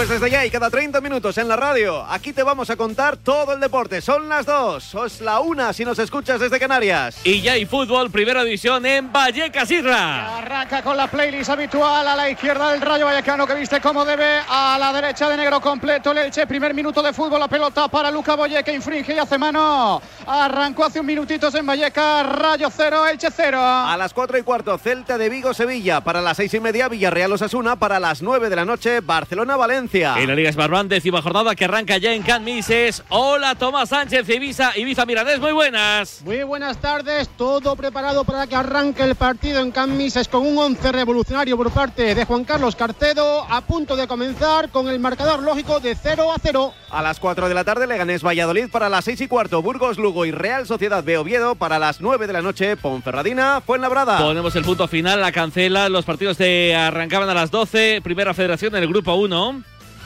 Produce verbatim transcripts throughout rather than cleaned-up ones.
Pues desde ya y cada treinta minutos en la radio, aquí te vamos a contar todo el deporte. Son las dos, o es la una si nos escuchas desde Canarias. Y ya hay fútbol, primera división en Vallecas, Isra. Arranca con la playlist habitual a la izquierda del Rayo Vallecano, que viste cómo debe, a la derecha de negro completo el Elche. Primer minuto de fútbol, la pelota para Luca Boye, que infringe y hace mano. Arrancó hace un minutitos en Vallecas, Rayo cero, Elche cero. A las cuatro y cuarto, Celta de Vigo, Sevilla. Para las seis y media, Villarreal Osasuna. Para las nueve de la noche, Barcelona Valencia. En la Liga Smartbank, décima jornada que arranca ya en Can Mises. Hola, Tomás Sánchez, Ibiza, Ibiza Miranés, muy buenas. Muy buenas tardes, todo preparado para que arranque el partido en Can Mises con un once revolucionario por parte de Juan Carlos Carcedo, a punto de comenzar con el marcador lógico de cero a cero. A las cuatro de la tarde, Leganés Valladolid. Para las seis y cuarto, Burgos Lugo y Real Sociedad B Oviedo. Para las nueve de la noche, Ponferradina Fuenlabrada. Ponemos el punto final, la cancela. Los partidos de arrancaban a las doce. Primera Federación en el grupo uno.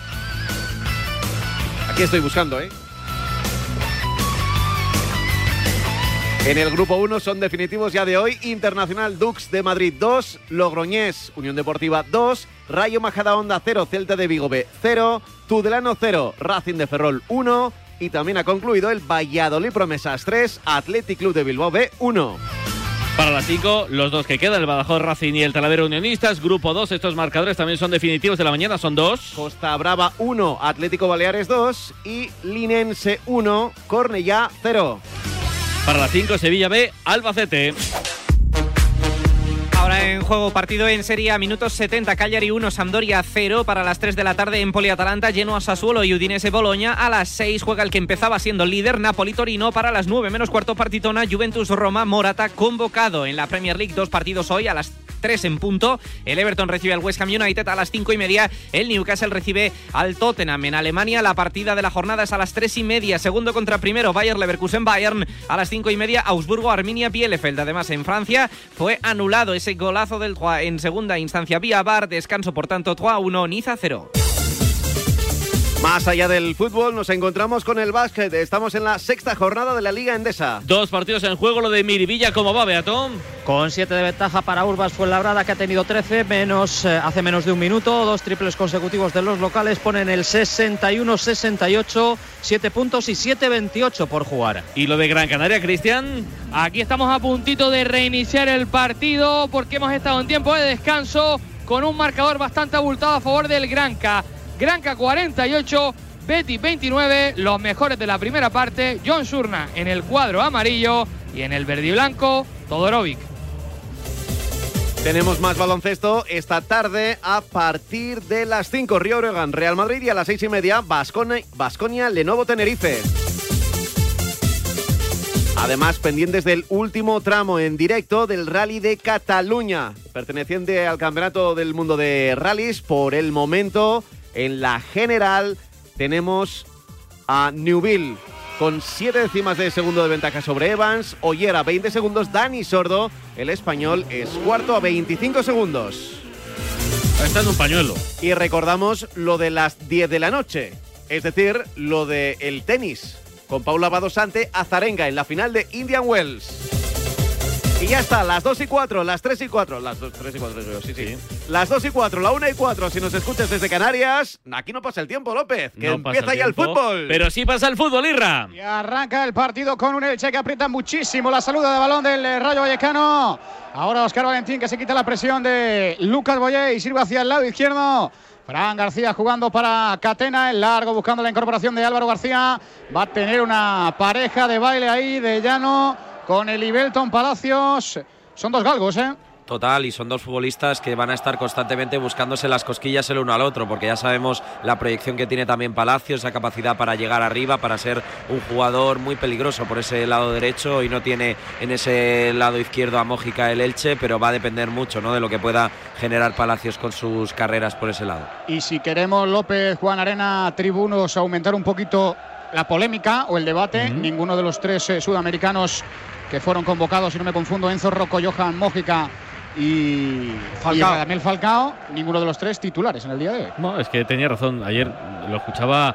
Aquí estoy buscando, ¿eh? En el grupo uno son definitivos ya de hoy. Internacional Dux de Madrid dos, Logroñés Unión Deportiva dos, Rayo Majadahonda cero, Celta de Vigo B cero, Tudelano cero, Racing de Ferrol uno y también ha concluido el Valladolid Promesas tres, Athletic Club de Bilbao B uno. Para las cinco, los dos que quedan, el Badajoz Racing y el Talavera Unionistas. Grupo dos, estos marcadores también son definitivos de la mañana, son dos. Costa Brava uno, Atlético Baleares dos y Linense uno, Cornellá cero. Para las cinco, Sevilla B, Albacete. Ahora en juego partido en Serie A, minutos setenta, Cagliari uno, Sampdoria cero. Para las tres de la tarde en Poliatalanta, Genoa Sassuolo y Udinese Bologna. A las seis juega el que empezaba siendo líder, Napoli Torino. Para las nueve menos cuarto, Partitona, Juventus Roma. Morata convocado en la Premier League, dos partidos hoy a las tres en punto. El Everton recibe al West Ham United a las cinco y media. El Newcastle recibe al Tottenham. En Alemania la partida de la jornada es a las tres y media. Segundo contra primero, Bayer Leverkusen Bayern. A las cinco y media, Augsburgo Arminia Bielefeld. Además en Francia fue anulado ese golazo del Troyes en segunda instancia vía V A R. Descanso por tanto, Troyes uno, Niza cero. Más allá del fútbol, nos encontramos con el básquet. Estamos en la sexta jornada de la Liga Endesa. Dos partidos en juego, lo de Miribilla, ¿cómo va, Beatón? Con siete de ventaja para Urbas Fuenlabrada, que ha tenido trece, menos, eh, hace menos de un minuto. Dos triples consecutivos de los locales ponen el sesenta y uno sesenta y ocho, siete puntos y siete veintiocho por jugar. ¿Y lo de Gran Canaria, Cristian? Aquí estamos a puntito de reiniciar el partido porque hemos estado en tiempo de descanso con un marcador bastante abultado a favor del Granca. Granca cuarenta y ocho, Betis veintinueve, los mejores de la primera parte, John Surna en el cuadro amarillo y en el verde y blanco, Todorovic. Tenemos más baloncesto esta tarde a partir de las cinco, Río Breogán, Real Madrid, y a las seis y media, Baskonia, Lenovo Tenerife. Además, pendientes del último tramo en directo del Rally de Cataluña, perteneciente al Campeonato del Mundo de Rallys. Por el momento, en la general tenemos a Newville con siete décimas de segundo de ventaja sobre Evans. Ollera veinte segundos. Dani Sordo, el español, es cuarto a veinticinco segundos. Está en un pañuelo. Y recordamos lo de las diez de la noche, es decir, lo del tenis, con Paula Badosante Azarenga en la final de Indian Wells. Y ya está, las dos y cuatro, las tres y cuatro, las dos, tres y cuatro, sí, sí, sí. Las dos y cuatro, la una y cuatro, si nos escuchas desde Canarias. Aquí no pasa el tiempo, López, que no empieza el ya tiempo, el fútbol. Pero sí pasa el fútbol, Irra. Y arranca el partido con un Elche que aprieta muchísimo la salida de balón del Rayo Vallecano. Ahora Óscar Valentín, que se quita la presión de Lucas Boye y sirve hacia el lado izquierdo. Fran García jugando para Catena, el largo buscando la incorporación de Álvaro García. Va a tener una pareja de baile ahí de llano con el Ibelton Palacios. Son dos galgos, ¿eh? Total, y son dos futbolistas que van a estar constantemente buscándose las cosquillas el uno al otro, porque ya sabemos la proyección que tiene también Palacios, esa capacidad para llegar arriba, para ser un jugador muy peligroso por ese lado derecho, y no tiene en ese lado izquierdo a Mójica el Elche, pero va a depender mucho, ¿no?, de lo que pueda generar Palacios con sus carreras por ese lado. Y si queremos, López, Juan Arena, tribunos, aumentar un poquito la polémica o el debate, uh-huh. ninguno de los tres eh, sudamericanos que fueron convocados, si no me confundo, Enzo Rocco, Johan Mójica y Falcao. y Radamel Falcao, ninguno de los tres titulares en el día de hoy. No, es que tenía razón. Ayer lo escuchaba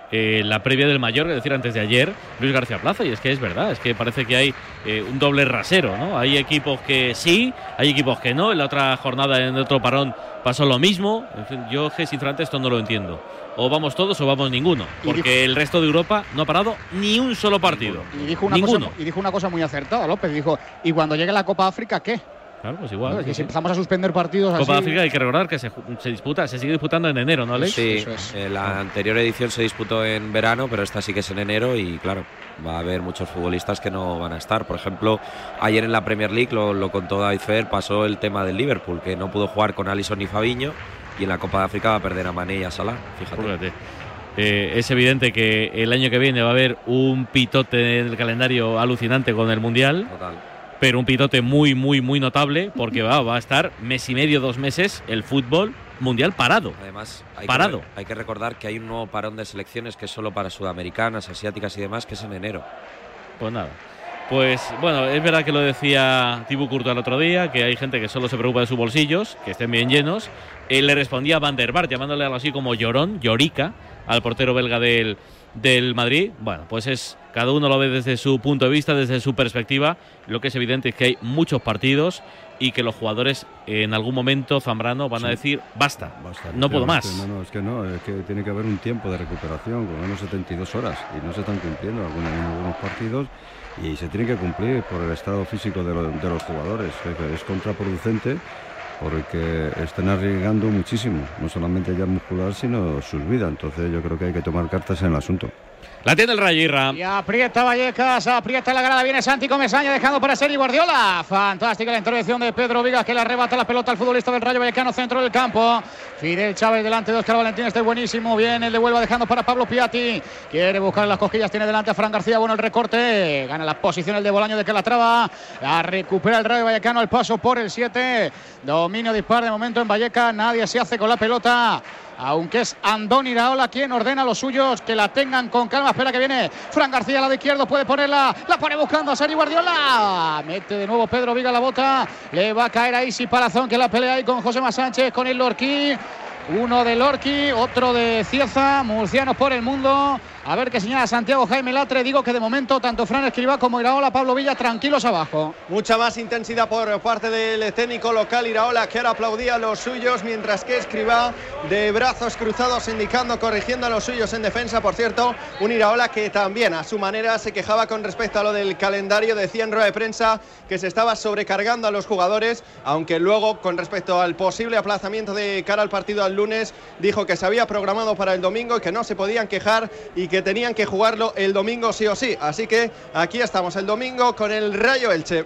eh, la previa del Mallorca, es decir, antes de ayer, Luis García Plaza, y es que es verdad, es que parece que hay eh, un doble rasero, ¿no? Hay equipos que sí, hay equipos que no. En la otra jornada, en otro parón, pasó lo mismo. En fin, yo, que sinceramente, esto no lo entiendo. O vamos todos o vamos ninguno, porque dijo, el resto de Europa no ha parado ni un solo partido. Y dijo una, ninguno. Cosa, y dijo una cosa muy acertada, López. Dijo, ¿y cuando llegue la Copa África qué? Claro, pues igual. Claro, es que sí, si sí. empezamos a suspender partidos Copa así… África hay que recordar que se, se disputa, se sigue disputando en enero, ¿no, Alex? Sí, Eso es. eh, la anterior edición se disputó en verano, pero esta sí que es en enero y claro, va a haber muchos futbolistas que no van a estar. Por ejemplo, ayer en la Premier League, lo, lo contó David Fer, pasó el tema del Liverpool, que no pudo jugar con Alisson y Fabinho, y en la Copa de África va a perder a Mané y a Salah, fíjate. Fíjate. Eh, es evidente que el año que viene va a haber un pitote en el calendario alucinante con el Mundial. Total. Pero un pitote muy, muy, muy notable, porque va, va a estar mes y medio, dos meses, el fútbol mundial parado. Además, hay, parado. Que, hay que recordar que hay un nuevo parón de selecciones que es solo para sudamericanas, asiáticas y demás, que es en enero. Pues nada. Pues bueno, es verdad que lo decía Thibaut Courtois el otro día, que hay gente que solo se preocupa de sus bolsillos, que estén bien llenos. Él le respondía a Van der Vaart, llamándole algo así como llorón, llorica, al portero belga del, del Madrid. Bueno, pues es cada uno lo ve desde su punto de vista, desde su perspectiva. Lo que es evidente es que hay muchos partidos y que los jugadores en algún momento, Zambrano, van sí. a decir basta, basta no puedo más. No, no, es que no, es que tiene que haber un tiempo de recuperación, con menos setenta y dos horas, y no se están cumpliendo algunos, en algunos partidos, y se tiene que cumplir por el estado físico de, lo, de los jugadores. Es, es contraproducente porque están arriesgando muchísimo, no solamente ya muscular, sino sus vidas. Entonces yo creo que hay que tomar cartas en el asunto. La tiene el Rayo, Irra. Y aprieta Vallecas, aprieta la grada, viene Santi Comesaña dejando para Sergi Guardiola. Fantástica la intervención de Pedro Vigas, que le arrebata la pelota al futbolista del Rayo Vallecano, centro del campo. Fidel Chávez delante de Óscar Valentín, este buenísimo, bien, el de Huelva dejando para Pablo Piatti. Quiere buscar las cosquillas, tiene delante a Fran García, bueno el recorte, gana la posición el de Bolaño de Calatrava. La recupera el Rayo Vallecano, el paso por el siete. Dominio dispar de momento en Vallecas, nadie se hace con la pelota. Aunque es Andoni Iraola quien ordena a los suyos que la tengan con calma. Espera que viene Fran García, la de izquierdo, puede ponerla, la pone buscando a Sergi Guardiola. Mete de nuevo Pedro Viga la bota, le va a caer a Isi Palazón, que la pelea ahí con José Má Sánchez, con el Lorquí. Uno de Lorquí, otro de Cieza, murcianos por el mundo. A ver qué señala Santiago Jaime Latre. Digo que de momento tanto Fran Escribá como Iraola, Pablo Villa, tranquilos abajo. Mucha más intensidad por parte del técnico local Iraola, que ahora aplaudía a los suyos, mientras que Escribá de brazos cruzados indicando, corrigiendo a los suyos en defensa. Por cierto, un Iraola que también a su manera se quejaba con respecto a lo del calendario. Decía en rueda de prensa que se estaba sobrecargando a los jugadores, aunque luego con respecto al posible aplazamiento de cara al partido al lunes, dijo que se había programado para el domingo y que no se podían quejar y que tenían que jugarlo el domingo sí o sí. Así que aquí estamos el domingo con el Rayo Elche.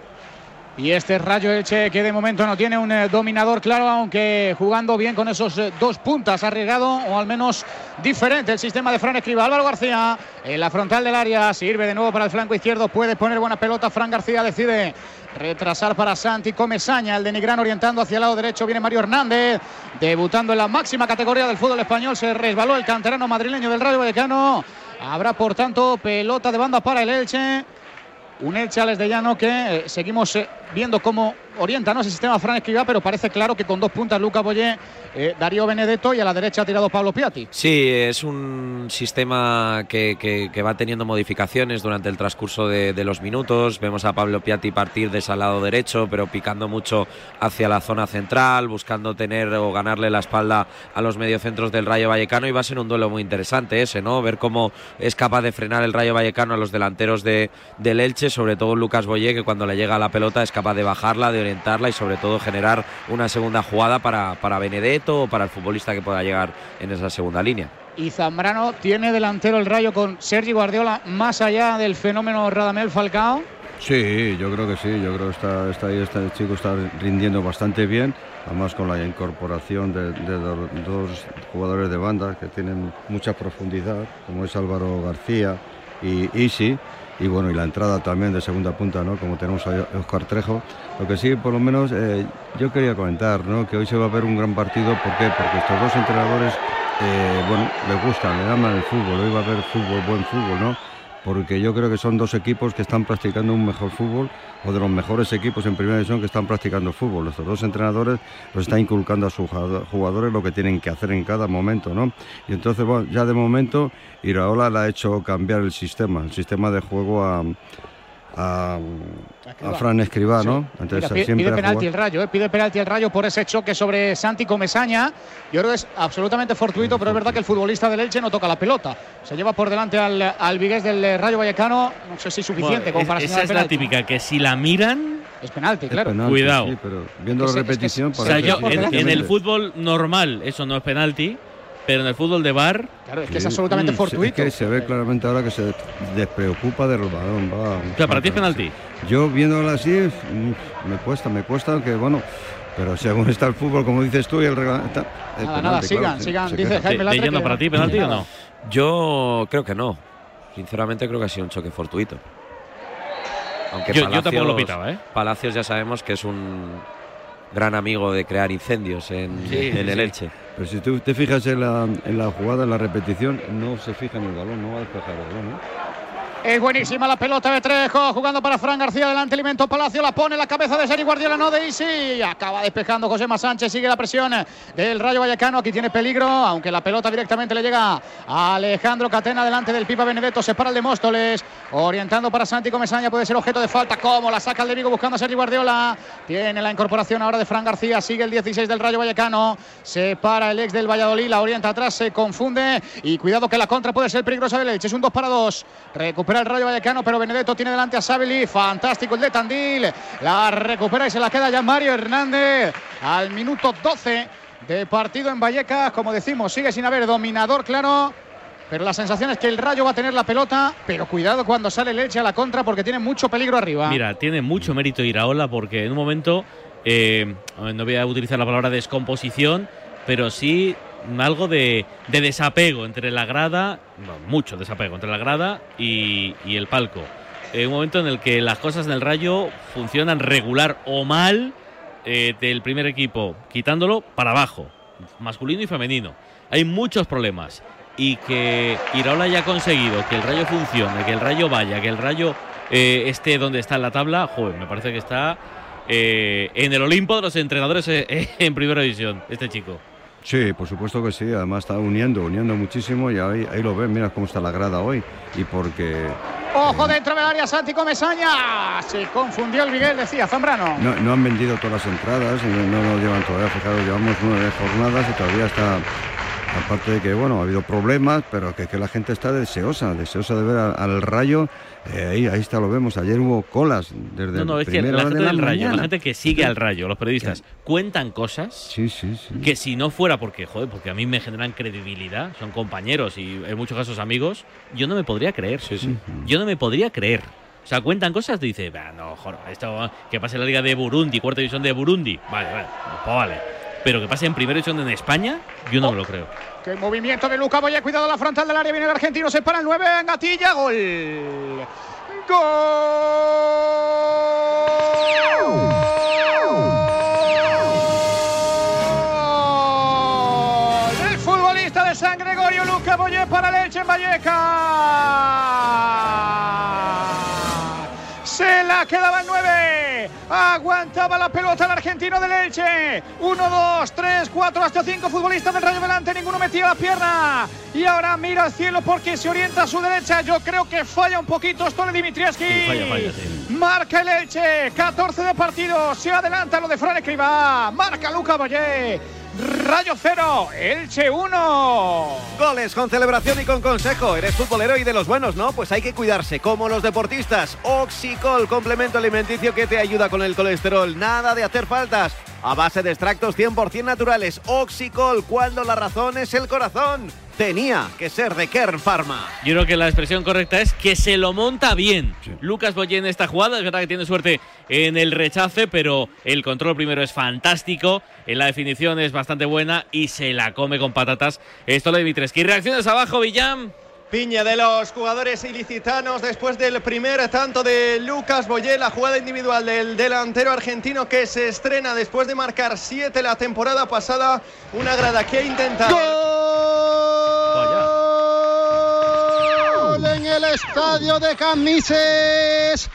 Y este Rayo Elche que de momento no tiene un eh, dominador claro, aunque jugando bien con esos eh, dos puntas, arriesgado o al menos diferente el sistema de Fran Escribá. Álvaro García en la frontal del área, sirve de nuevo para el flanco izquierdo, puede poner buena pelota. Fran García decide retrasar para Santi Comesaña, el de Nigrán orientando hacia el lado derecho. Viene Mario Hernández, debutando en la máxima categoría del fútbol español. Se resbaló el canterano madrileño del Rayo Vallecano. Habrá por tanto pelota de banda para el Elche. Un Elche Alex de Llano que eh, seguimos eh, viendo cómo orienta, ¿no?, ese sistema Fran Escribá, pero parece claro que con dos puntas Luca Boyé, eh, Darío Benedetto, y a la derecha ha tirado Pablo Piatti. Sí, es un sistema que, que, que va teniendo modificaciones durante el transcurso de, de los minutos. Vemos a Pablo Piatti partir de ese lado derecho, pero picando mucho hacia la zona central, buscando tener o ganarle la espalda a los mediocentros del Rayo Vallecano, y va a ser un duelo muy interesante ese, ¿no? Ver cómo es capaz de frenar el Rayo Vallecano a los delanteros de, del Elche, sobre todo Lucas Boyé, que cuando le llega la pelota es capaz de bajarla, de orientarla y sobre todo generar una segunda jugada para, para Benedetto o para el futbolista que pueda llegar en esa segunda línea. Y Zambrano tiene delantero el Rayo con Sergi Guardiola, más allá del fenómeno Radamel Falcao. Sí, yo creo que sí, yo creo que está, está ahí, este chico está rindiendo bastante bien, además con la incorporación de, de dos, dos jugadores de banda que tienen mucha profundidad, como es Álvaro García y Isi. Y bueno, y la entrada también de segunda punta, ¿no?, como tenemos a Óscar Trejo. Lo que sí, por lo menos, eh, yo quería comentar, ¿no?, que hoy se va a ver un gran partido. ¿Por qué? Porque estos dos entrenadores, eh, bueno, les gustan, le aman el fútbol. Hoy va a haber fútbol, buen fútbol, ¿no? porque yo creo que son dos equipos que están practicando un mejor fútbol, o de los mejores equipos en primera división que están practicando fútbol. Estos dos entrenadores pues están inculcando a sus jugadores lo que tienen que hacer en cada momento, ¿no? Y entonces, bueno, ya de momento Iraola le ha hecho cambiar el sistema, el sistema de juego a... A, a Fran Escribá, ¿no? Sí. Entonces, Mira, pide, pide penalti el Rayo, ¿eh? pide penalti el Rayo por ese choque sobre Santi Comesaña. Yo creo que es absolutamente fortuito, pero es verdad que el futbolista del Elche no toca la pelota. Se lleva por delante al, al vigués del Rayo Vallecano. No sé si es suficiente bueno, como para es, señalar esa es penalti. la típica, que si la miran... Es penalti, claro. Es penalti, Cuidado. Sí, pero viendo la repetición... Es que, o sea, yo, en, en el fútbol normal eso no es penalti, pero en el fútbol de V A R... Claro, es que sí, es absolutamente mm, fortuito. Es que se ve claramente ahora que se despreocupa del balón. Va, o sea, ¿para ti es penalti? Yo viéndolo así, me cuesta, me cuesta, que bueno... Pero según está el fútbol, como dices tú, y el reglamento... Nada, penalti, nada, sigan, claro, sigan, se, dice se Jaime Latre. ¿Leyendo para ti penalti o no? Yo creo que no. Sinceramente creo que ha sido un choque fortuito. Aunque yo, Palacios, yo tampoco lo pitaba, ¿eh? Palacios ya sabemos que es un gran amigo de crear incendios en, sí, en sí, el sí. Elche. Pero si tú te fijas en la, en la jugada, en la repetición, no se fija en el balón, no va a despejar el balón, ¿eh? Es buenísima la pelota de Trejo, jugando para Fran García, delante Alimento Palacio, la pone en la cabeza de Sergi Guardiola, no de Isi, acaba despejando Josema Sánchez, sigue la presión del Rayo Vallecano, aquí tiene peligro, aunque la pelota directamente le llega a Alejandro Catena, delante del Pipa Benedetto, se para el de Móstoles, orientando para Santi Comesaña, puede ser objeto de falta, como la saca el de Vigo buscando a Sergi Guardiola, tiene la incorporación ahora de Fran García, sigue el dieciséis del Rayo Vallecano, se para el ex del Valladolid, la orienta atrás, se confunde, y cuidado que la contra puede ser peligrosa del Elche, es un dos para dos, recupera el Rayo Vallecano, pero Benedetto tiene delante a Sabili, fantástico el de Tandil, la recupera y se la queda ya Mario Hernández al minuto doce de partido en Vallecas. Como decimos, sigue sin haber dominador claro, pero la sensación es que el Rayo va a tener la pelota, pero cuidado cuando sale el Elche a la contra porque tiene mucho peligro arriba. Mira, tiene mucho mérito Iraola porque en un momento, eh, no voy a utilizar la palabra descomposición, pero sí algo de, de desapego entre la grada, no, mucho desapego entre la grada y, y el palco. En un momento en el que las cosas en el Rayo funcionan regular o mal, eh, del primer equipo, quitándolo para abajo, masculino y femenino. Hay muchos problemas y que Iraola haya conseguido que el Rayo funcione, que el Rayo vaya, que el Rayo eh, esté donde está en la tabla, joder, me parece que está eh, en el Olimpo de los entrenadores eh, en primera división, este chico. Sí, por supuesto que sí, además está uniendo, uniendo muchísimo y ahí, ahí lo ven, mira cómo está la grada hoy y porque... ¡Ojo dentro del área, Santi Comesaña! Se confundió el Miguel, decía Zambrano. No, no han vendido todas las entradas, no, no lo llevan todavía, fijaros, llevamos nueve jornadas y todavía está... Aparte de que, bueno, ha habido problemas, pero que, que la gente está deseosa, deseosa de ver al, al Rayo. Eh, ahí, ahí está, lo vemos. Ayer hubo colas desde No, no, es que la gente del Rayo, la gente que sigue al Rayo, los periodistas, cuentan cosas sí, sí, sí. que si no fuera porque, joder, porque a mí me generan credibilidad, son compañeros y en muchos casos amigos, yo no me podría creer. Sí, sí. Yo no me podría creer. O sea, cuentan cosas y dice, no, joder, esto que pase en la Liga de Burundi, cuarta división de Burundi, vale, vale, pues vale. Pero que pase en primera división en España, yo no me lo creo. ¡Qué movimiento de Luca Boye! Cuidado la frontal del área, viene el argentino, se para el nueve, en Gatilla, gol. ¡Gol! El futbolista de San Gregorio, Luca Boye, para el Elche en Vallecas. Se la quedaba en nueve. Aguantaba la pelota el argentino del Elche. Uno, dos, tres, cuatro, hasta cinco futbolistas del Rayo delante. Ninguno metía la pierna. Y ahora mira al cielo porque se orienta a su derecha. Yo creo que falla un poquito Stole Dimitrievski. Sí, falla, falla, sí. Marca el Elche. catorce de partido. Se adelanta lo de Fran Escribá. Marca Luca Boye. Rayo cero, Elche uno. Goles con celebración y con consejo. Eres futbolero y de los buenos, ¿no? Pues hay que cuidarse, como los deportistas. Oxicol, complemento alimenticio que te ayuda con el colesterol. Nada de hacer faltas. A base de extractos cien por ciento naturales. Oxicol, cuando la razón es el corazón. Tenía que ser de Kern Pharma. Yo creo que la expresión correcta es que se lo monta bien. Sí. Lucas Boye en esta jugada, es verdad que tiene suerte en el rechace, pero el control primero es fantástico, en la definición es bastante buena y se la come con patatas. Esto lo de Dimitrievski. Reacciones abajo, Villam. Piña de los jugadores ilicitanos después del primer tanto de Lucas Boye, la jugada individual del delantero argentino que se estrena después de marcar siete la temporada pasada. Una grada que ha intentado... ¡Gol! En el estadio de Cammises.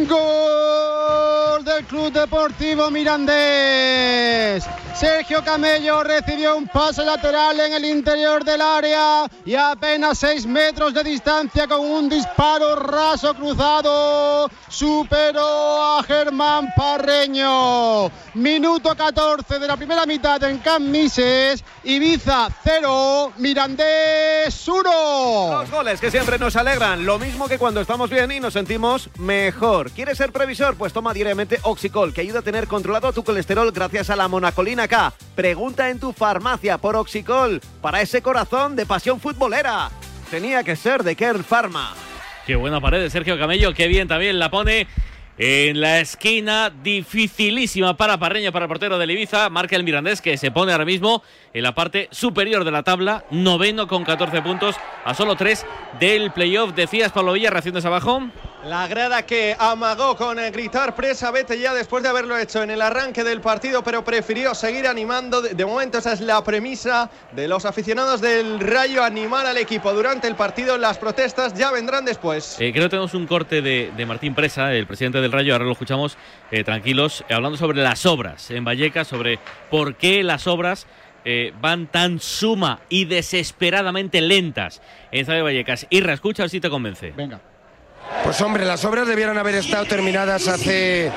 Gol del Club Deportivo Mirandés. Sergio Camello recibió un pase lateral en el interior del área y a apenas seis metros de distancia con un disparo raso cruzado superó a Germán Parreño. Minuto catorce de la primera mitad en Cammises. Ibiza cero, Mirandés uno. Los goles que siempre nos alegran, lo mismo que cuando estamos bien y nos sentimos mejor. ¿Quieres ser previsor? Pues toma diariamente Oxicol, que ayuda a tener controlado tu colesterol gracias a la monacolina K. Pregunta en tu farmacia por Oxicol, para ese corazón de pasión futbolera. Tenía que ser de Kern Pharma. Qué buena pared de Sergio Camello, qué bien también la pone en la esquina, dificilísima para Parreño, para el portero del Ibiza. Marca el Mirandés, que se pone ahora mismo en la parte superior de la tabla, noveno con catorce puntos, a solo tres del playoff. Decías, Pablo Villa, reacciones abajo. La grada que amagó con gritar presa, vete ya, después de haberlo hecho en el arranque del partido, pero prefirió seguir animando. De momento esa es la premisa de los aficionados del Rayo, animar al equipo durante el partido. Las protestas ya vendrán después. Eh, creo que tenemos un corte de, de Martín Presa, el presidente del Rayo, ahora lo escuchamos eh, tranquilos, eh, hablando sobre las obras en Vallecas, sobre por qué las obras eh, van tan suma y desesperadamente lentas en Estadio Vallecas. Irra, escucha, a ver si te convence. Venga. Pues hombre, las obras debieran haber estado terminadas hace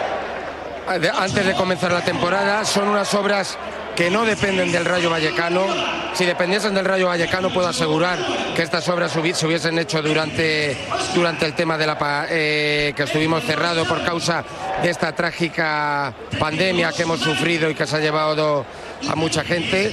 antes de comenzar la temporada. Son unas obras que no dependen del Rayo Vallecano. Si dependiesen del Rayo Vallecano, puedo asegurar que estas obras se hubiesen hecho durante, durante el tema de la eh, que estuvimos cerrados por causa de esta trágica pandemia que hemos sufrido y que se ha llevado a mucha gente.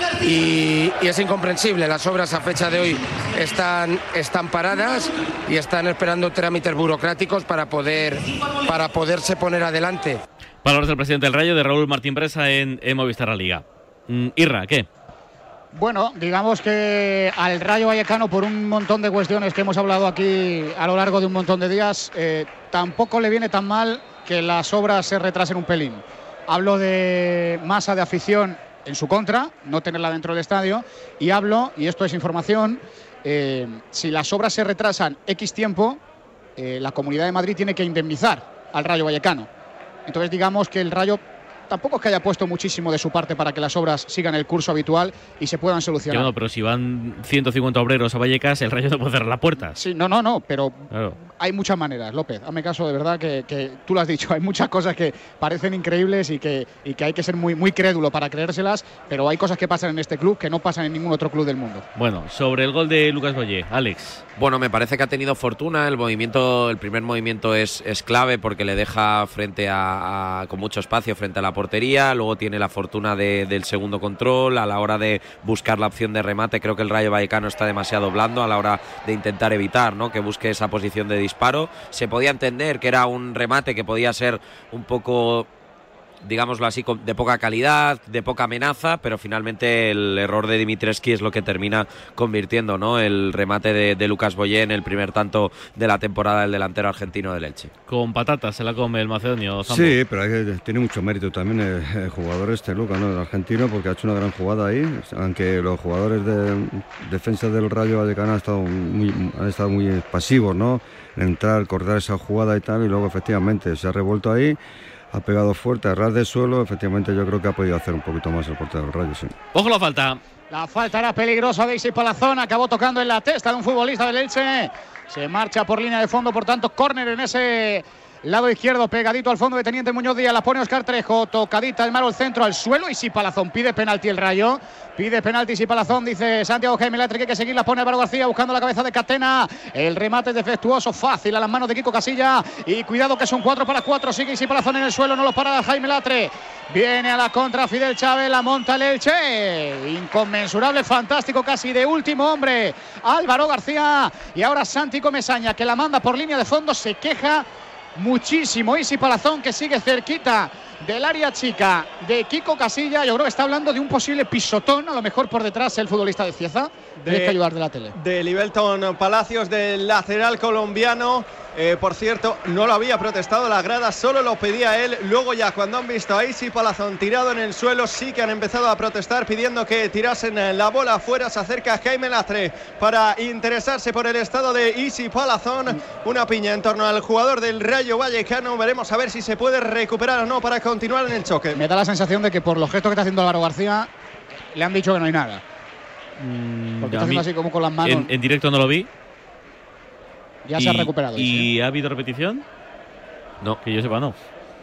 Y, y es incomprensible, las obras a fecha de hoy están, están paradas y están esperando trámites burocráticos para, poder, para poderse poner adelante. Palabras del presidente del Rayo, de Raúl Martín Presa en, en Movistar La Liga. Mm, Irra, ¿qué? Bueno, digamos que al Rayo Vallecano, por un montón de cuestiones que hemos hablado aquí a lo largo de un montón de días, eh, tampoco le viene tan mal que las obras se retrasen un pelín. Hablo de masa de afición en su contra, no tenerla dentro del estadio, y hablo, y esto es información, eh, si las obras se retrasan X tiempo, eh, la Comunidad de Madrid tiene que indemnizar al Rayo Vallecano. Entonces digamos que el Rayo tampoco es que haya puesto muchísimo de su parte para que las obras sigan el curso habitual y se puedan solucionar. No, pero si van ciento cincuenta obreros a Vallecas, el Rayo no puede cerrar las puertas. Sí, no, no, no, pero claro, hay muchas maneras, López. Hazme caso, de verdad, que, que tú lo has dicho. Hay muchas cosas que parecen increíbles y que, y que hay que ser muy, muy crédulo para creérselas, pero hay cosas que pasan en este club que no pasan en ningún otro club del mundo. Bueno, sobre el gol de Lucas Boyé, Alex. Bueno, me parece que ha tenido fortuna. El movimiento, el primer movimiento es, es clave porque le deja frente a, a con mucho espacio frente a la portería. Luego tiene la fortuna de, del segundo control a la hora de buscar la opción de remate. Creo que el Rayo Vallecano está demasiado blando a la hora de intentar evitar, ¿no?, que busque esa posición de disparo. Se podía entender que era un remate que podía ser un poco, digámoslo así, de poca calidad, de poca amenaza, pero finalmente el error de Dimitrescu es lo que termina convirtiendo, ¿no?, el remate de, de Lucas Boyé en el primer tanto de la temporada del delantero argentino del Elche. Con patatas se la come el macedonio, Zambo. Sí, pero hay que, tiene mucho mérito también el, el jugador este Lucas, ¿no?, el argentino, porque ha hecho una gran jugada ahí, aunque los jugadores de defensa del Rayo Vallecano han estado muy, han estado muy pasivos, ¿no?, entrar, cortar esa jugada y tal, y luego efectivamente se ha revuelto ahí, ha pegado fuerte, a ras de suelo. Efectivamente yo creo que ha podido hacer un poquito más el portero del Rayo, sí. Ojo la falta. La falta era peligrosa de Isi Palazón, acabó tocando en la testa de un futbolista del Elche. Se marcha por línea de fondo, por tanto, córner en ese lado izquierdo, pegadito al fondo de Teniente Muñoz Díaz. La pone Óscar Trejo, tocadita el malo el centro al suelo. Isi Palazón pide penalti el Rayo. Pide penalti Isi Palazón, dice Santiago Jaime Latre que hay que seguir. La pone Álvaro García buscando la cabeza de Catena. El remate defectuoso, fácil a las manos de Kiko Casilla. Y cuidado que son cuatro para cuatro. Sigue Isi Palazón en el suelo, no lo para Jaime Latre. Viene a la contra Fidel Chávez, la monta el Elche. Inconmensurable, fantástico, casi de último hombre Álvaro García. Y ahora Santi Comesaña, que la manda por línea de fondo, se queja muchísimo Isi Palazón, que sigue cerquita del área chica de Kiko Casilla. Yo creo que está hablando de un posible pisotón, a lo mejor por detrás el futbolista de Cieza. Tienes que ayudar de la tele. De Libelton Palacios, del lateral colombiano. Eh, por cierto, no lo había protestado la grada, solo lo pedía él. Luego ya cuando han visto a Isi Palazón tirado en el suelo, sí que han empezado a protestar pidiendo que tirasen la bola afuera. Se acerca Jaime Latre para interesarse por el estado de Isi Palazón. Una piña en torno al jugador del Rayo Vallecano. Veremos a ver si se puede recuperar o no para continuar en el choque. Me da la sensación de que por los gestos que está haciendo Álvaro García le han dicho que no hay nada. Mm, Porque está haciendo así como con las manos. En, en directo no lo vi. Ya y, se ha recuperado. ¿Y ha habido repetición? No, que yo sepa, no.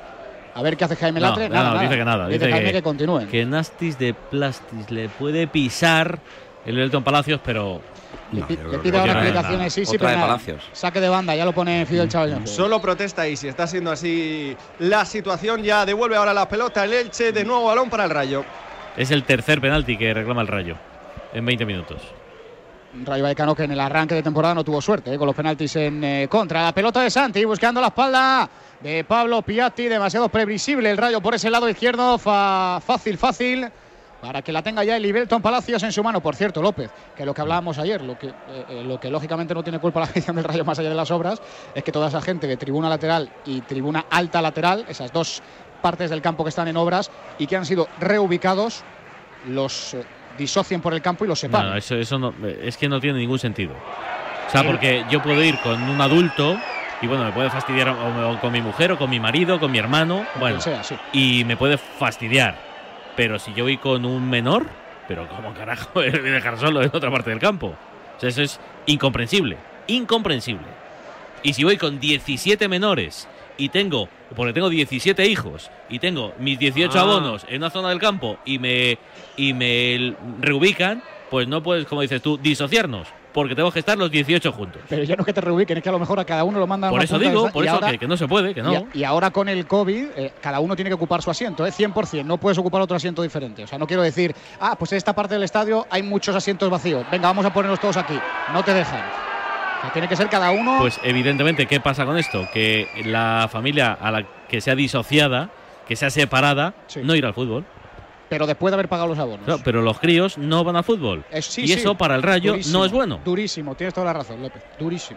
A ver qué hace Jaime no, Latre. No, nada, no, nada. dice que nada. Dice, dice Jaime que, que continúen. Que Nastis de Plastis le puede pisar el Elton Palacios, pero... Le, No, pi le pide ahora explicaciones, sí, sí, pero nada. Saque de banda, ya lo pone Fidel Chávez. Solo protesta Isi, está siendo así la situación. Ya devuelve ahora la pelota el Elche, de nuevo balón para el Rayo. Es el tercer penalti que reclama el Rayo en veinte minutos. Rayo Vallecano que en el arranque de temporada no tuvo suerte, ¿eh? Con los penaltis en eh, contra. La pelota de Santi buscando la espalda de Pablo Piatti, demasiado previsible el Rayo por ese lado izquierdo. Fa fácil, fácil para que la tenga ya el Libelton Palacios en su mano. Por cierto, López, que lo que hablábamos ayer, lo que, eh, lo que lógicamente no tiene culpa la afición del Rayo más allá de las obras, es que toda esa gente de tribuna lateral y tribuna alta lateral, esas dos partes del campo que están en obras y que han sido reubicados, los eh, disocien por el campo y los separan. No, eso, eso no, es que no tiene ningún sentido. O sea, porque yo puedo ir con un adulto y bueno, me puede fastidiar o, o con mi mujer o con mi marido, con mi hermano, bueno, sea, sí. Y me puede fastidiar. Pero si yo voy con un menor, pero ¿cómo carajo voy a dejar solo en otra parte del campo? O sea, eso es incomprensible, incomprensible. Y si voy con diecisiete menores y tengo, porque tengo diecisiete hijos y tengo mis dieciocho ah. abonos en una zona del campo y me, y me reubican, pues no puedes, como dices tú, disociarnos, porque tengo que estar los dieciocho juntos. Pero ya no es que te reubiquen, es que a lo mejor a cada uno lo mandan. Por eso digo, esa, por eso ahora, que, que no se puede, que no. Y, y ahora con el COVID, eh, cada uno tiene que ocupar su asiento, ¿eh? cien por cien, no puedes ocupar otro asiento diferente. O sea, no quiero decir, ah, pues en esta parte del estadio hay muchos asientos vacíos, venga, vamos a ponernos todos aquí. No te dejan. O sea, tiene que ser cada uno. Pues evidentemente, ¿qué pasa con esto? Que la familia a la que sea disociada, que sea separada, sí. no irá al fútbol. Pero después de haber pagado los abonos. No, pero los críos no van al fútbol. Es, sí, y eso sí, para el Rayo durísimo, no es bueno. Durísimo, tienes toda la razón, López. Durísimo.